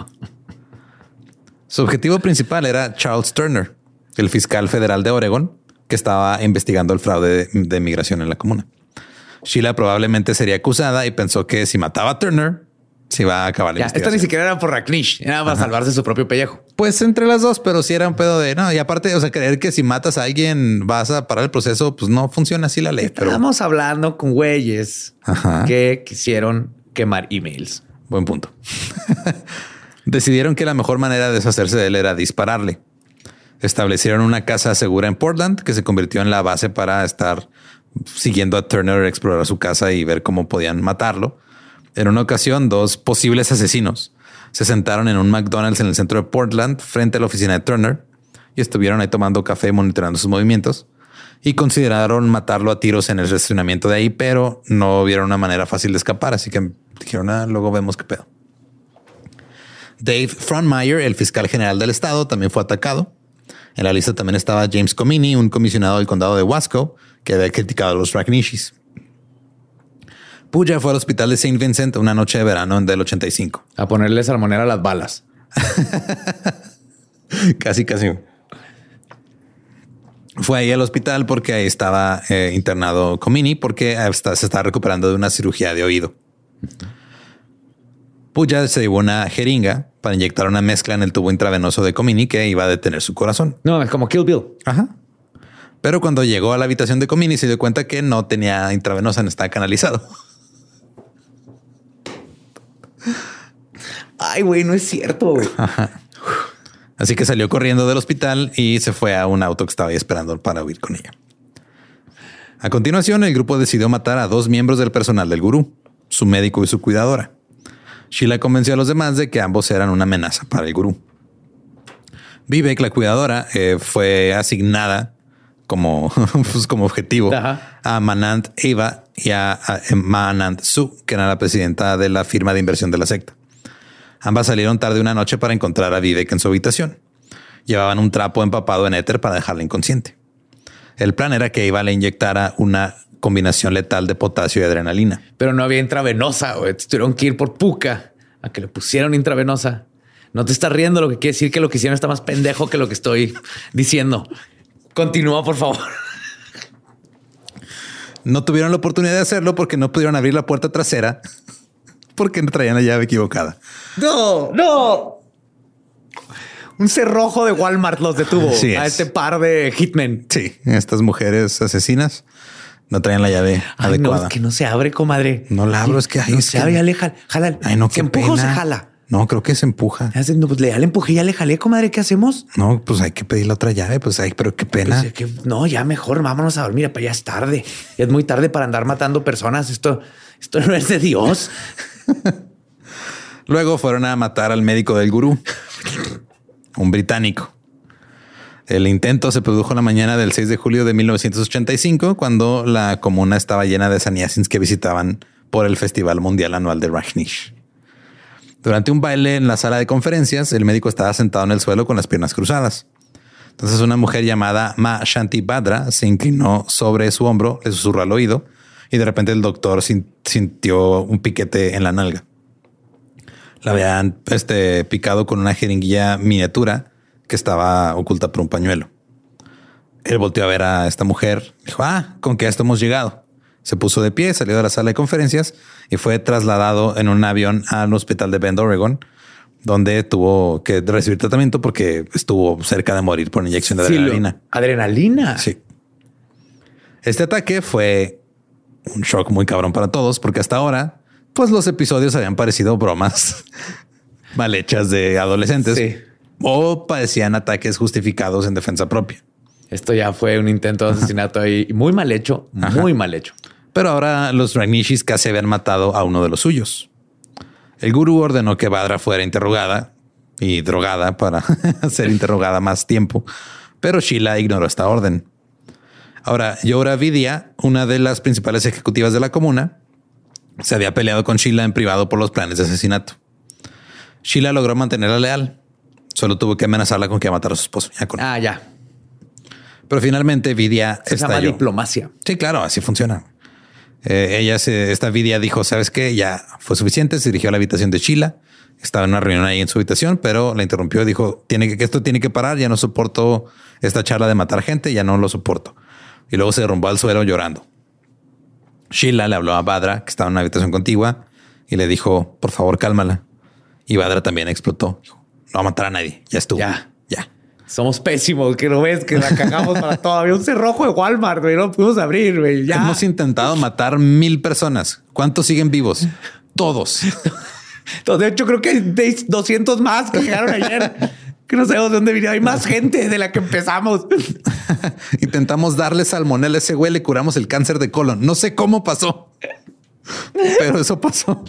Su objetivo principal era Charles Turner, el fiscal federal de Oregon, que estaba investigando el fraude de, de migración en la comuna. Sheila probablemente sería acusada y pensó que si mataba a Turner, se iba a acabar la ya, investigación. Esto ni siquiera era por Rajneesh, era para Ajá. salvarse su propio pellejo. Pues entre las dos, pero sí era un pedo de no. Y aparte, o sea, creer que si matas a alguien vas a parar el proceso, pues no funciona así la ley. Pero estamos hablando con güeyes Ajá. que quisieron quemar emails. Buen punto. Decidieron que la mejor manera de deshacerse de él era dispararle. Establecieron una casa segura en Portland que se convirtió en la base para estar siguiendo a Turner, explorar su casa y ver cómo podían matarlo. En una ocasión, dos posibles asesinos se sentaron en un McDonald's en el centro de Portland frente a la oficina de Turner y estuvieron ahí tomando café y monitoreando sus movimientos y consideraron matarlo a tiros en el estacionamiento de ahí, pero no vieron una manera fácil de escapar. Así que dijeron, ah, luego vemos qué pedo. Dave Frontmeyer, el fiscal general del estado, también fue atacado. En la lista también estaba James Comini, un comisionado del condado de Wasco, que había criticado a los Rajneeshis. Pooja fue al hospital de Saint Vincent una noche de verano del ochenta y cinco. A ponerle salmonera a las balas. casi, casi. Fue ahí al hospital porque ahí estaba eh, internado Comini porque hasta se estaba recuperando de una cirugía de oído. Pooja se llevó una jeringa para inyectar una mezcla en el tubo intravenoso de Comini que iba a detener su corazón. No, es como Kill Bill. Ajá. Pero cuando llegó a la habitación de Comini se dio cuenta que no tenía intravenosa, no estaba canalizado. Ay, güey, no es cierto. Ajá. Así que salió corriendo del hospital y se fue a un auto que estaba ahí esperando para huir con ella. A continuación, el grupo decidió matar a dos miembros del personal del gurú, su médico y su cuidadora. Sheila convenció a los demás de que ambos eran una amenaza para el gurú. Vivek, la cuidadora, eh, fue asignada como, pues, como objetivo Ajá. a Manant Eva y a, a Manant Su, que era la presidenta de la firma de inversión de la secta. Ambas salieron tarde una noche para encontrar a Vivek en su habitación. Llevaban un trapo empapado en éter para dejarla inconsciente. El plan era que Eva le inyectara una combinación letal de potasio y adrenalina. Pero no había intravenosa, güey. Tuvieron que ir por puca a que le pusieron intravenosa. No te estás riendo, lo que quiere decir que lo que hicieron está más pendejo que lo que estoy diciendo. Continúa, por favor. No tuvieron la oportunidad de hacerlo porque no pudieron abrir la puerta trasera porque no traían la llave equivocada. No, no. Un cerrojo de Walmart los detuvo sí a este par de hitmen. Sí, estas mujeres asesinas no traían la llave Ay, adecuada. No, es que no se abre, comadre. No la abro, es que... Ay, no es se que... abre, ya le jala. jala. Ay, no, ¿Se empuja o se jala? No, creo que se empuja. No, pues le, ya le empujé, ya le jalé, comadre. ¿Qué hacemos? No, pues hay que pedir la otra llave. Pues ay, pero qué pena. Pues, que, no, ya mejor vámonos a dormir. Para ya es tarde. Es muy tarde para andar matando personas. Esto, esto no es de Dios. Luego fueron a matar al médico del gurú, un británico. El intento se produjo la mañana del seis de julio de mil novecientos ochenta y cinco, cuando la comuna estaba llena de sannyasins que visitaban por el Festival Mundial Anual de Rajneesh. Durante un baile en la sala de conferencias, el médico estaba sentado en el suelo con las piernas cruzadas. Entonces una mujer llamada Ma Shanti Badra se inclinó sobre su hombro, le susurró al oído y de repente el doctor sintió un piquete en la nalga. La habían este, picado con una jeringuilla miniatura que estaba oculta por un pañuelo. Él volteó a ver a esta mujer. Dijo, ah, con que a esto hemos llegado. Se puso de pie, salió de la sala de conferencias y fue trasladado en un avión al hospital de Bend, Oregon, donde tuvo que recibir tratamiento porque estuvo cerca de morir por inyección de Sí, lo- adrenalina. Adrenalina. Sí. Este ataque fue un shock muy cabrón para todos porque hasta ahora, pues los episodios habían parecido bromas mal hechas de adolescentes Sí. o parecían ataques justificados en defensa propia. Esto ya fue un intento de asesinato ahí muy mal hecho, Ajá. muy mal hecho. Pero ahora los Rhaenishis casi habían matado a uno de los suyos. El gurú ordenó que Badra fuera interrogada y drogada para ser interrogada más tiempo, pero Sheila ignoró esta orden. Ahora, Yora Vidya, una de las principales ejecutivas de la comuna, se había peleado con Sheila en privado por los planes de asesinato. Sheila logró mantenerla leal. Solo tuvo que amenazarla con que iba a matar a su esposo. Ya con- Ah, ya. Pero finalmente Vidya Se llama estalló. diplomacia. Sí, claro, así funciona. Eh, ella, se, esta Vidya dijo, ¿sabes qué? Ya fue suficiente. Se dirigió a la habitación de Sheila. Estaba en una reunión ahí en su habitación, pero la interrumpió y dijo, tiene que, esto tiene que parar. Ya no soporto esta charla de matar gente. Ya no lo soporto. Y luego se derrumbó al suelo llorando. Sheila le habló a Badra, que estaba en una habitación contigua, y le dijo, por favor, cálmala. Y Badra también explotó. Dijo, no va a matar a nadie. Ya estuvo. Ya. Ya. Somos pésimos, que no ves que la cagamos para todo. Había un cerrojo de Walmart, güey. No pudimos abrir, güey. Ya. Hemos intentado matar mil personas. ¿Cuántos siguen vivos? Todos. De hecho, creo que hay doscientos más que llegaron ayer. Que no sabemos de dónde vinieron. Hay más gente de la que empezamos. Intentamos darle salmonela a ese güey, le curamos el cáncer de colon. No sé cómo pasó, pero eso pasó.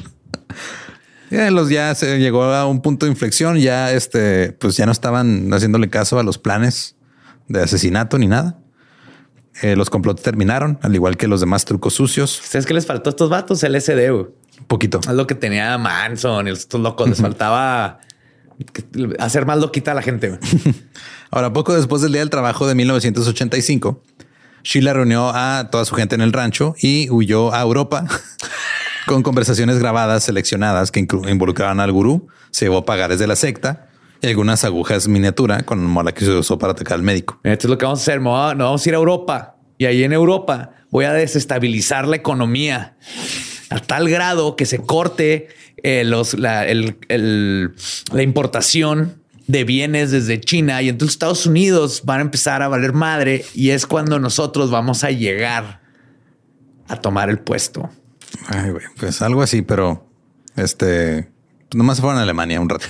Ya, los, ya se llegó a un punto de inflexión. Ya este, pues ya no estaban haciéndole caso a los planes de asesinato ni nada. Eh, los complots terminaron, al igual que los demás trucos sucios. ¿Sabes qué les faltó a estos vatos? El S D, güey. Un poquito. Es lo que tenía Manson y estos locos. Les faltaba hacer más loquita a la gente, güey. Ahora, poco después del Día del Trabajo de mil novecientos ochenta y cinco, Sheila reunió a toda su gente en el rancho y huyó a Europa con conversaciones grabadas seleccionadas que inclu- involucraban al gurú. Se llevó pagares de la secta y algunas agujas miniatura con mola que se usó para atacar al médico. Esto es lo que vamos a hacer. Me voy a- Nos vamos a ir a Europa y ahí en Europa voy a desestabilizar la economía a tal grado que se corte eh, los, la, el, el, la importación de bienes desde China y entonces Estados Unidos van a empezar a valer madre y es cuando nosotros vamos a llegar a tomar el puesto. Ay, güey, pues algo así, pero este nomás se fueron a Alemania un rato.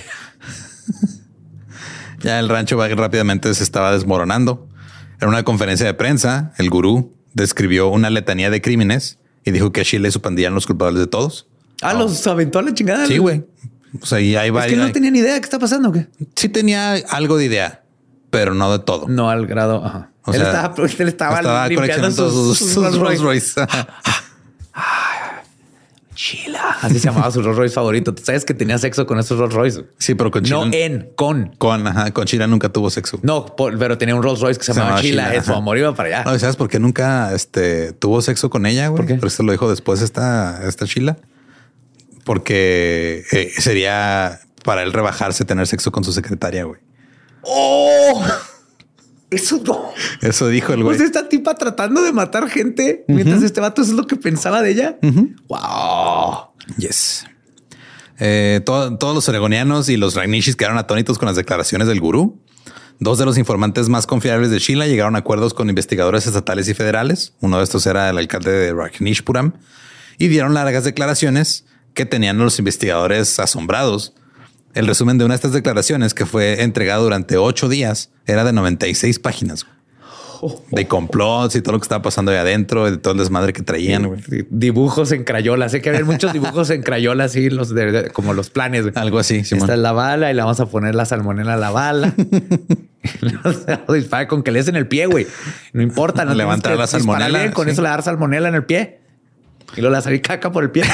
Ya el rancho rápidamente se estaba desmoronando. En una conferencia de prensa, el gurú describió una letanía de crímenes y dijo que Sheila y su pandilla eran los culpables de todos. Ah, los aventó a la chingada. Sí, güey. O sea, y hay Es varios. que no tenía ni idea de qué está pasando. ¿O qué? Sí tenía algo de idea, pero no de todo. No al grado. Ajá. O él, sea, estaba, él estaba, estaba limpiando coleccionando sus, sus, sus sus Rolls Rolls Royce. Royce. Sheila. Así se llamaba su Rolls Royce favorito. Tú sabes que tenía sexo con esos Rolls Royce. Sí, pero con No Sheila. en, con. Con, ajá, con Sheila nunca tuvo sexo. No, por- pero tenía un Rolls Royce que se, Se llamaba llamaba Sheila. Sheila, En su ajá. amor iba para allá. No, ¿sabes por qué nunca este, tuvo sexo con ella, güey? ¿Por qué? Pero esto lo dijo después esta, esta Sheila. Porque eh, sería para él rebajarse tener sexo con su secretaria, güey. ¡Oh! Eso no. Eso dijo el güey. Pues esta tipa tratando de matar gente mientras este vato eso es lo que pensaba de ella. Wow. Yes. Eh, to- todos los oregonianos y los Rhaenishis quedaron atónitos con las declaraciones del gurú. Dos de los informantes más confiables de Sheila llegaron a acuerdos con investigadores estatales y federales. Uno de estos era el alcalde de Rajneeshpuram y dieron largas declaraciones que tenían a los investigadores asombrados. El resumen de una de estas declaraciones, que fue entregado durante ocho días, era de noventa y seis páginas de complots y todo lo que estaba pasando ahí adentro, y de todo el desmadre que traían. güey. Dibujos en crayola. Sé que había muchos dibujos en crayola, así los de, de- como los planes. güey. Algo así. Simón. Esta es la bala y le vamos a poner la salmonela a la bala. Lo dispara con que le des en el pie, güey. No importa. No Levantar tienes que la disparar salmonela, bien, con sí. eso le dar salmonela en el pie. Y luego le salir caca por el pie.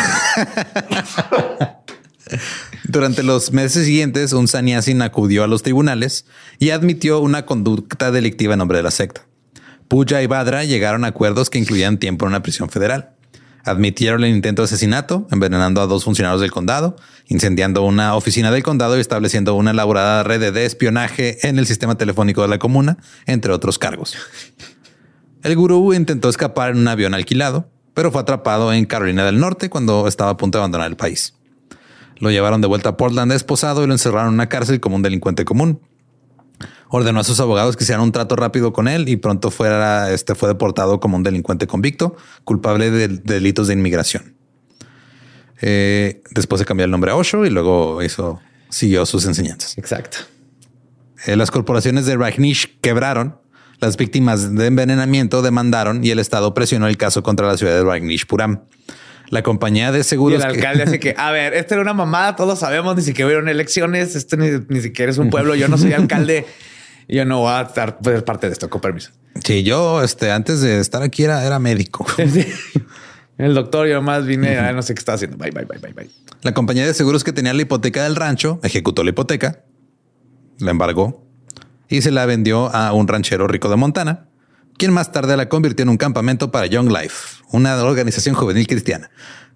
Durante los meses siguientes, un sannyasin acudió a los tribunales y admitió una conducta delictiva en nombre de la secta. Pooja y Badra llegaron a acuerdos que incluían tiempo en una prisión federal. Admitieron el intento de asesinato, envenenando a dos funcionarios del condado, incendiando una oficina del condado y estableciendo una elaborada red de espionaje en el sistema telefónico de la comuna, entre otros cargos. El gurú intentó escapar en un avión alquilado, pero fue atrapado en Carolina del Norte cuando estaba a punto de abandonar el país. Lo llevaron de vuelta a Portland esposado y lo encerraron en una cárcel como un delincuente común. Ordenó a sus abogados que hicieran un trato rápido con él y pronto fuera, este, fue deportado como un delincuente convicto, culpable de, de delitos de inmigración. Eh, después se cambió el nombre a Osho y luego hizo, siguió sus enseñanzas. Exacto. Eh, las corporaciones de Rajneesh quebraron. Las víctimas de envenenamiento demandaron y el Estado presionó el caso contra la ciudad de Rajneeshpuram. La compañía de seguros... Y el alcalde que... así que, a ver, esta era una mamada, todos sabemos, ni siquiera hubieron elecciones, este ni, ni siquiera es un pueblo, yo no soy alcalde, yo no voy a estar pues, parte de esto, con permiso. Sí, yo este, antes de estar aquí era, era médico. Sí. El doctor, yo más vine, uh-huh. a no sé qué estaba haciendo. Bye, bye, bye, bye, bye. La compañía de seguros que tenía la hipoteca del rancho ejecutó la hipoteca, la embargó y se la vendió a un ranchero rico de Montana, quien más tarde la convirtió en un campamento para Young Life, una organización juvenil cristiana.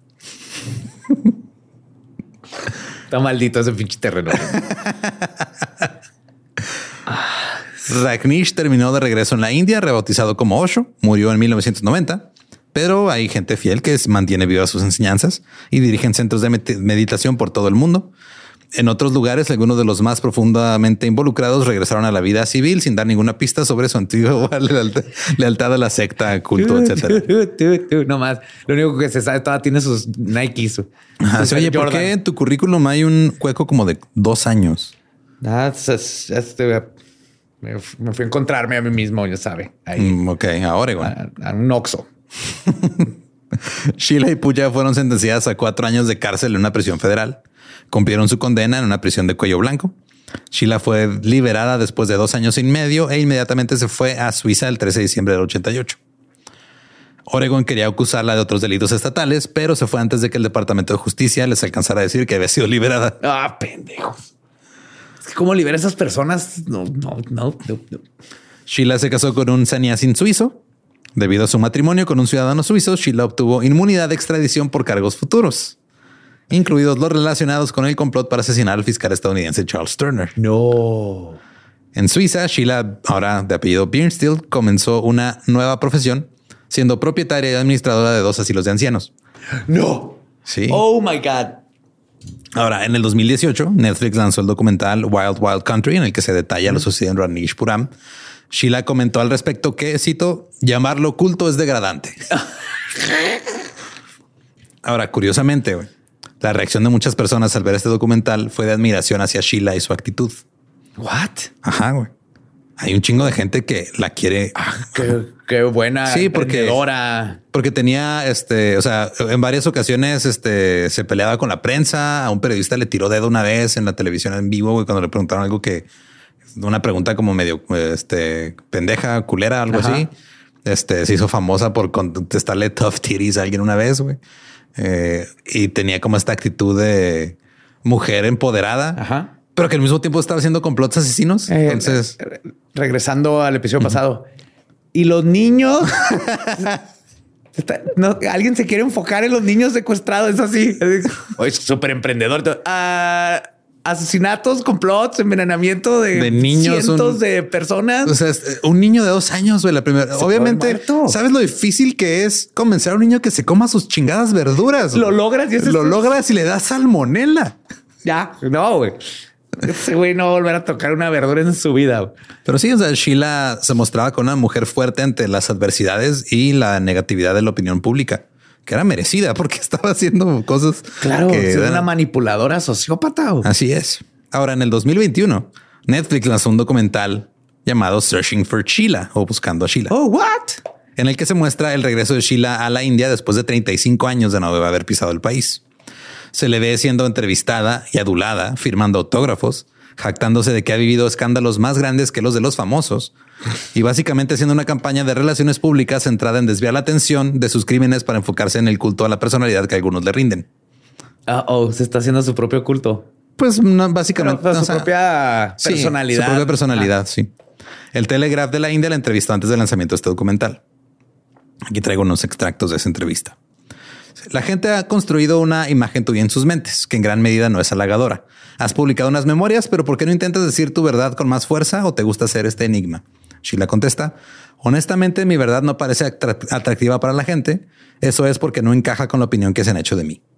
Está maldito ese pinche terreno. Rajneesh terminó de regreso en la India, rebautizado como Osho. Murió en mil novecientos noventa, pero hay gente fiel que mantiene vivas sus enseñanzas y dirigen centros de meditación por todo el mundo. En otros lugares, algunos de los más profundamente involucrados regresaron a la vida civil sin dar ninguna pista sobre su antigua lealtad, lealtad a la secta, culto, etcétera. No más. Lo único que se sabe, todavía tiene sus Nikes. Ajá, sí, oye, ¿por qué en tu currículum hay un hueco como de dos años? Ah, este, me, me fui a encontrarme a mí mismo, ya sabe. Ahí. Mm, ok, a Oregon. A, a un Oxxo. Sheila y Pooja fueron sentenciadas a cuatro años de cárcel en una prisión federal. Cumplieron su condena en una prisión de cuello blanco. Sheila fue liberada después de dos años y medio e inmediatamente se fue a Suiza el trece de diciembre del ochenta y ocho. Oregon quería acusarla de otros delitos estatales, pero se fue antes de que el Departamento de Justicia les alcanzara a decir que había sido liberada. Ah, pendejos. Es que cómo libera a esas personas. No, no, no, no, no. Sheila se casó con un sannyasin suizo. Debido a su matrimonio con un ciudadano suizo, Sheila obtuvo inmunidad de extradición por cargos futuros, incluidos los relacionados con el complot para asesinar al fiscal estadounidense Charles Turner. No. En Suiza, Sheila, ahora de apellido Birnstiel, comenzó una nueva profesión, siendo propietaria y administradora de dos asilos de ancianos. No. Sí. Oh my God. Ahora, en el dos mil dieciocho, Netflix lanzó el documental Wild Wild Country, en el que se detalla mm. lo sucedido en Rajneeshpuram. Sheila comentó al respecto que, cito, llamarlo culto es degradante. Ahora, curiosamente, wey, la reacción de muchas personas al ver este documental fue de admiración hacia Sheila y su actitud. What? Ajá, güey. Hay un chingo de gente que la quiere. Ah, qué, qué buena. Sí, porque, porque tenía este, o sea, en varias ocasiones este, se peleaba con la prensa. A un periodista le tiró dedo una vez en la televisión en vivo, güey, cuando le preguntaron algo que una pregunta como medio este, pendeja, culera, algo Ajá. así. Este se hizo famosa por contestarle tough titties a alguien una vez, güey. Eh, y tenía como esta actitud de mujer empoderada, Ajá. pero que al mismo tiempo estaba haciendo complots asesinos. Eh, Entonces, eh, regresando al episodio uh-huh. pasado, y los niños, está, no, alguien se quiere enfocar en los niños secuestrados. Es así. Oye, súper emprendedor. Ah, asesinatos, complots, envenenamiento de, de niños, cientos un, de personas. O sea, un niño de dos años, güey, la primera. Se Obviamente, ¿sabes lo difícil que es convencer a un niño que se coma sus chingadas verduras? Lo logras y eso lo es... logras y le das salmonela. Ya, no, güey. Ese güey no va a volver a tocar una verdura en su vida. Pero sí, o sea, Sheila se mostraba como una mujer fuerte ante las adversidades y la negatividad de la opinión pública, que era merecida porque estaba haciendo cosas. Claro, que es eran... una manipuladora sociópata. ¿O? Así es. Ahora, en el dos mil veintiuno, Netflix lanzó un documental llamado Searching for Sheila o Buscando a Sheila. Oh, what? En el que se muestra el regreso de Sheila a la India después de treinta y cinco años de no haber pisado el país. Se le ve siendo entrevistada y adulada, firmando autógrafos, jactándose de que ha vivido escándalos más grandes que los de los famosos y básicamente haciendo una campaña de relaciones públicas centrada en desviar la atención de sus crímenes para enfocarse en el culto a la personalidad que algunos le rinden. Uh oh, se está haciendo su propio culto. Pues no, básicamente pero, pero no, su o sea, propia personalidad. Sí, su propia personalidad. Ah. Sí. El Telegraph de la India la entrevistó antes del lanzamiento de este documental. Aquí traigo unos extractos de esa entrevista. La gente ha construido una imagen tuya en sus mentes, que en gran medida no es halagadora. Has publicado unas memorias, pero ¿por qué no intentas decir tu verdad con más fuerza o te gusta hacer este enigma? Sheila contesta, honestamente mi verdad no parece atractiva para la gente. Eso es porque no encaja con la opinión que se han hecho de mí.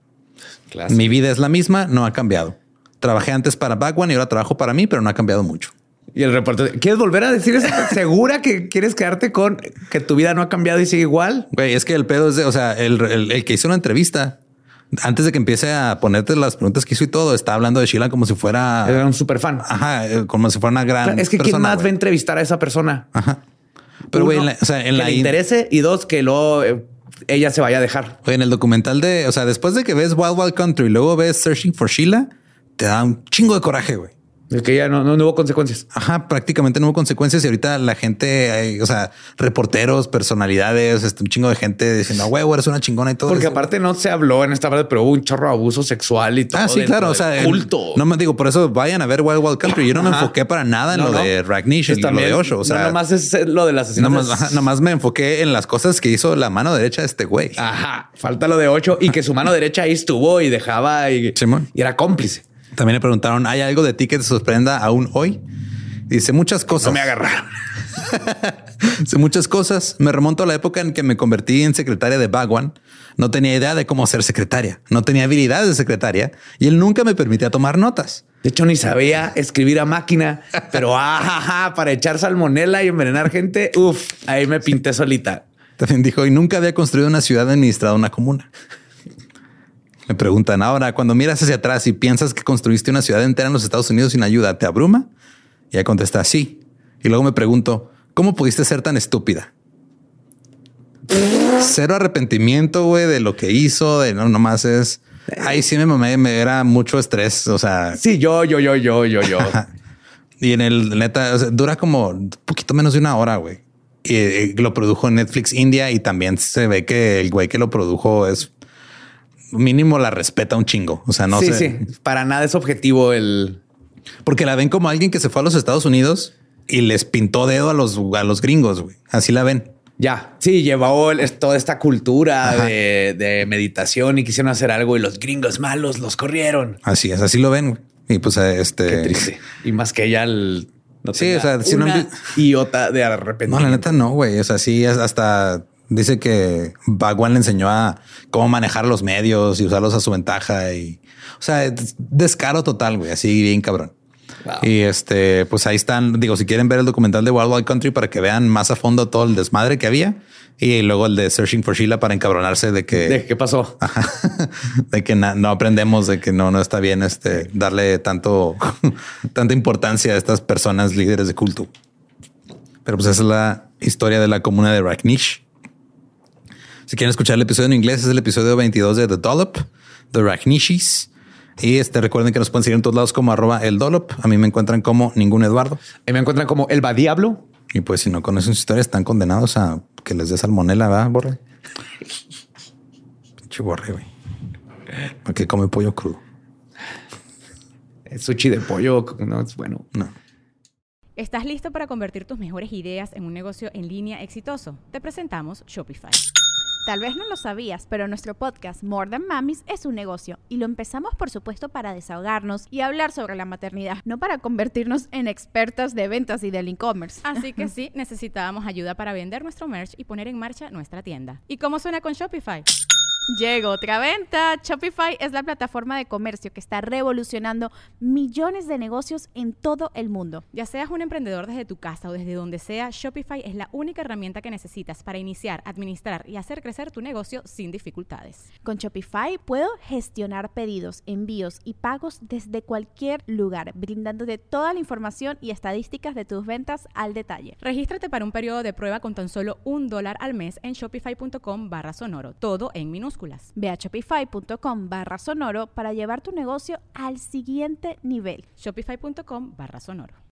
Clásico. Mi vida es la misma, no ha cambiado. Trabajé antes para Bagwan y ahora trabajo para mí, pero no ha cambiado mucho. Y el reportero, ¿quieres volver a decir eso? ¿Segura que quieres quedarte con que tu vida no ha cambiado y sigue igual? Güey, es que el pedo es de, o sea, el, el, el que hizo una entrevista, antes de que empiece a ponerte las preguntas que hizo y todo, está hablando de Sheila como si fuera... Era un super fan. Ajá, como si fuera una gran Claro, es que persona, ¿quién más güey. va a entrevistar a esa persona? Ajá. Pero güey, Uno, en la- o sea, en que la le in- interese y dos, que luego eh, ella se vaya a dejar. Güey, en el documental de, o sea, después de que ves Wild Wild Country y luego ves Searching for Sheila, te da un chingo de coraje, güey. Es que ya no, no, no hubo consecuencias. Ajá, prácticamente no hubo consecuencias y ahorita la gente, eh, o sea, reporteros, personalidades, este, un chingo de gente diciendo, güey, eres una chingona y todo. Porque eso. aparte no se habló en esta parte, pero hubo un chorro de abuso sexual y todo. Ah, sí, dentro claro. O del sea, el- culto. no me digo, por eso vayan a ver Wild Wild Country. Yo no me Ajá. enfoqué para nada en No, lo no. de Ragnish y Pues lo también, de Osho. O sea, no, nomás es lo del asesinato. nomás, ajá, nomás me enfoqué en las cosas que hizo la mano derecha de este güey. Ajá, falta lo de ocho y que su mano derecha ahí estuvo y dejaba y, Simón. y era cómplice. También le preguntaron, ¿hay algo de ti que te sorprenda aún hoy? Dice muchas cosas. No me agarraron. Dice muchas cosas. Me remonto a la época en que me convertí en secretaria de Bagwan. No tenía idea de cómo ser secretaria. No tenía habilidades de secretaria y él nunca me permitía tomar notas. De hecho, ni sabía escribir a máquina, pero ajaja, para echar salmonela y envenenar gente. Uf, ahí me pinté solita. También dijo, y nunca había construido una ciudad ni administrado una comuna. Me preguntan ahora, cuando miras hacia atrás y piensas que construiste una ciudad entera en los Estados Unidos sin ayuda, ¿te abruma? Y ella contesta, sí. Y luego me pregunto, ¿cómo pudiste ser tan estúpida? Cero arrepentimiento, güey, de lo que hizo, de no, nomás es... Ay, sí me mamé, me era mucho estrés, o sea... Sí, yo, yo, yo, yo, yo, yo. Y en el neta, o sea, dura como un poquito menos de una hora, güey. Y, y lo produjo Netflix India y también se ve que el güey que lo produjo es mínimo la respeta un chingo. O sea, no sí, sé. sí, para nada es objetivo el... Porque la ven como alguien que se fue a los Estados Unidos y les pintó dedo a los, a los gringos, güey. Así la ven. Ya, sí, llevó el- toda esta cultura de, de meditación y quisieron hacer algo y los gringos malos los corrieron. Así es, así lo ven, güey. Y pues este... Qué triste. Y más que ella el, no Sí, tenga o sea, si no una empie- iota de No, arrepentimiento. la neta no, güey. O sea, sí, es hasta dice que Bagwan le enseñó a cómo manejar los medios y usarlos a su ventaja. Y, o sea, es descaro total, güey. Así bien cabrón. Wow. Y este, pues ahí están. Digo, si quieren ver el documental de Wild Wild Country para que vean más a fondo todo el desmadre que había. Y luego el de Searching for Sheila para encabronarse de que... ¿De qué pasó? Ajá. De que na- no aprendemos, de que no, no está bien este, darle tanto, tanta importancia a estas personas líderes de culto. Pero pues esa es la historia de la comuna de Ragnish. Si quieren escuchar el episodio en inglés, es el episodio veintidós de The Dollop, The Ragnishis. Y este, recuerden que nos pueden seguir en todos lados como arroba el Dollop. A mí me encuentran como ningún Eduardo. Ahí me encuentran como el va diablo. Y pues si no conocen su historia, están condenados a que les dé salmonela, ¿verdad, Borre? Pinche Borre, güey. Porque come pollo crudo. El sushi de pollo no es bueno. No. ¿Estás listo para convertir tus mejores ideas en un negocio en línea exitoso? Te presentamos Shopify. Tal vez no lo sabías, pero nuestro podcast More Than Mamis es un negocio y lo empezamos por supuesto para desahogarnos y hablar sobre la maternidad, no para convertirnos en expertas de ventas y del e-commerce. Así que sí, necesitábamos ayuda para vender nuestro merch y poner en marcha nuestra tienda. ¿Y cómo suena con Shopify? Llegó otra venta. Shopify es la plataforma de comercio que está revolucionando millones de negocios en todo el mundo. Ya seas un emprendedor desde tu casa o desde donde sea, Shopify es la única herramienta que necesitas para iniciar, administrar y hacer crecer tu negocio sin dificultades. Con Shopify puedo gestionar pedidos, envíos y pagos desde cualquier lugar, brindándote toda la información y estadísticas de tus ventas al detalle. Regístrate para un periodo de prueba con tan solo un dólar al mes en shopify.com barra sonoro, todo en minúsculas. Ve a shopify.com barra sonoro para llevar tu negocio al siguiente nivel. Shopify.com barra sonoro.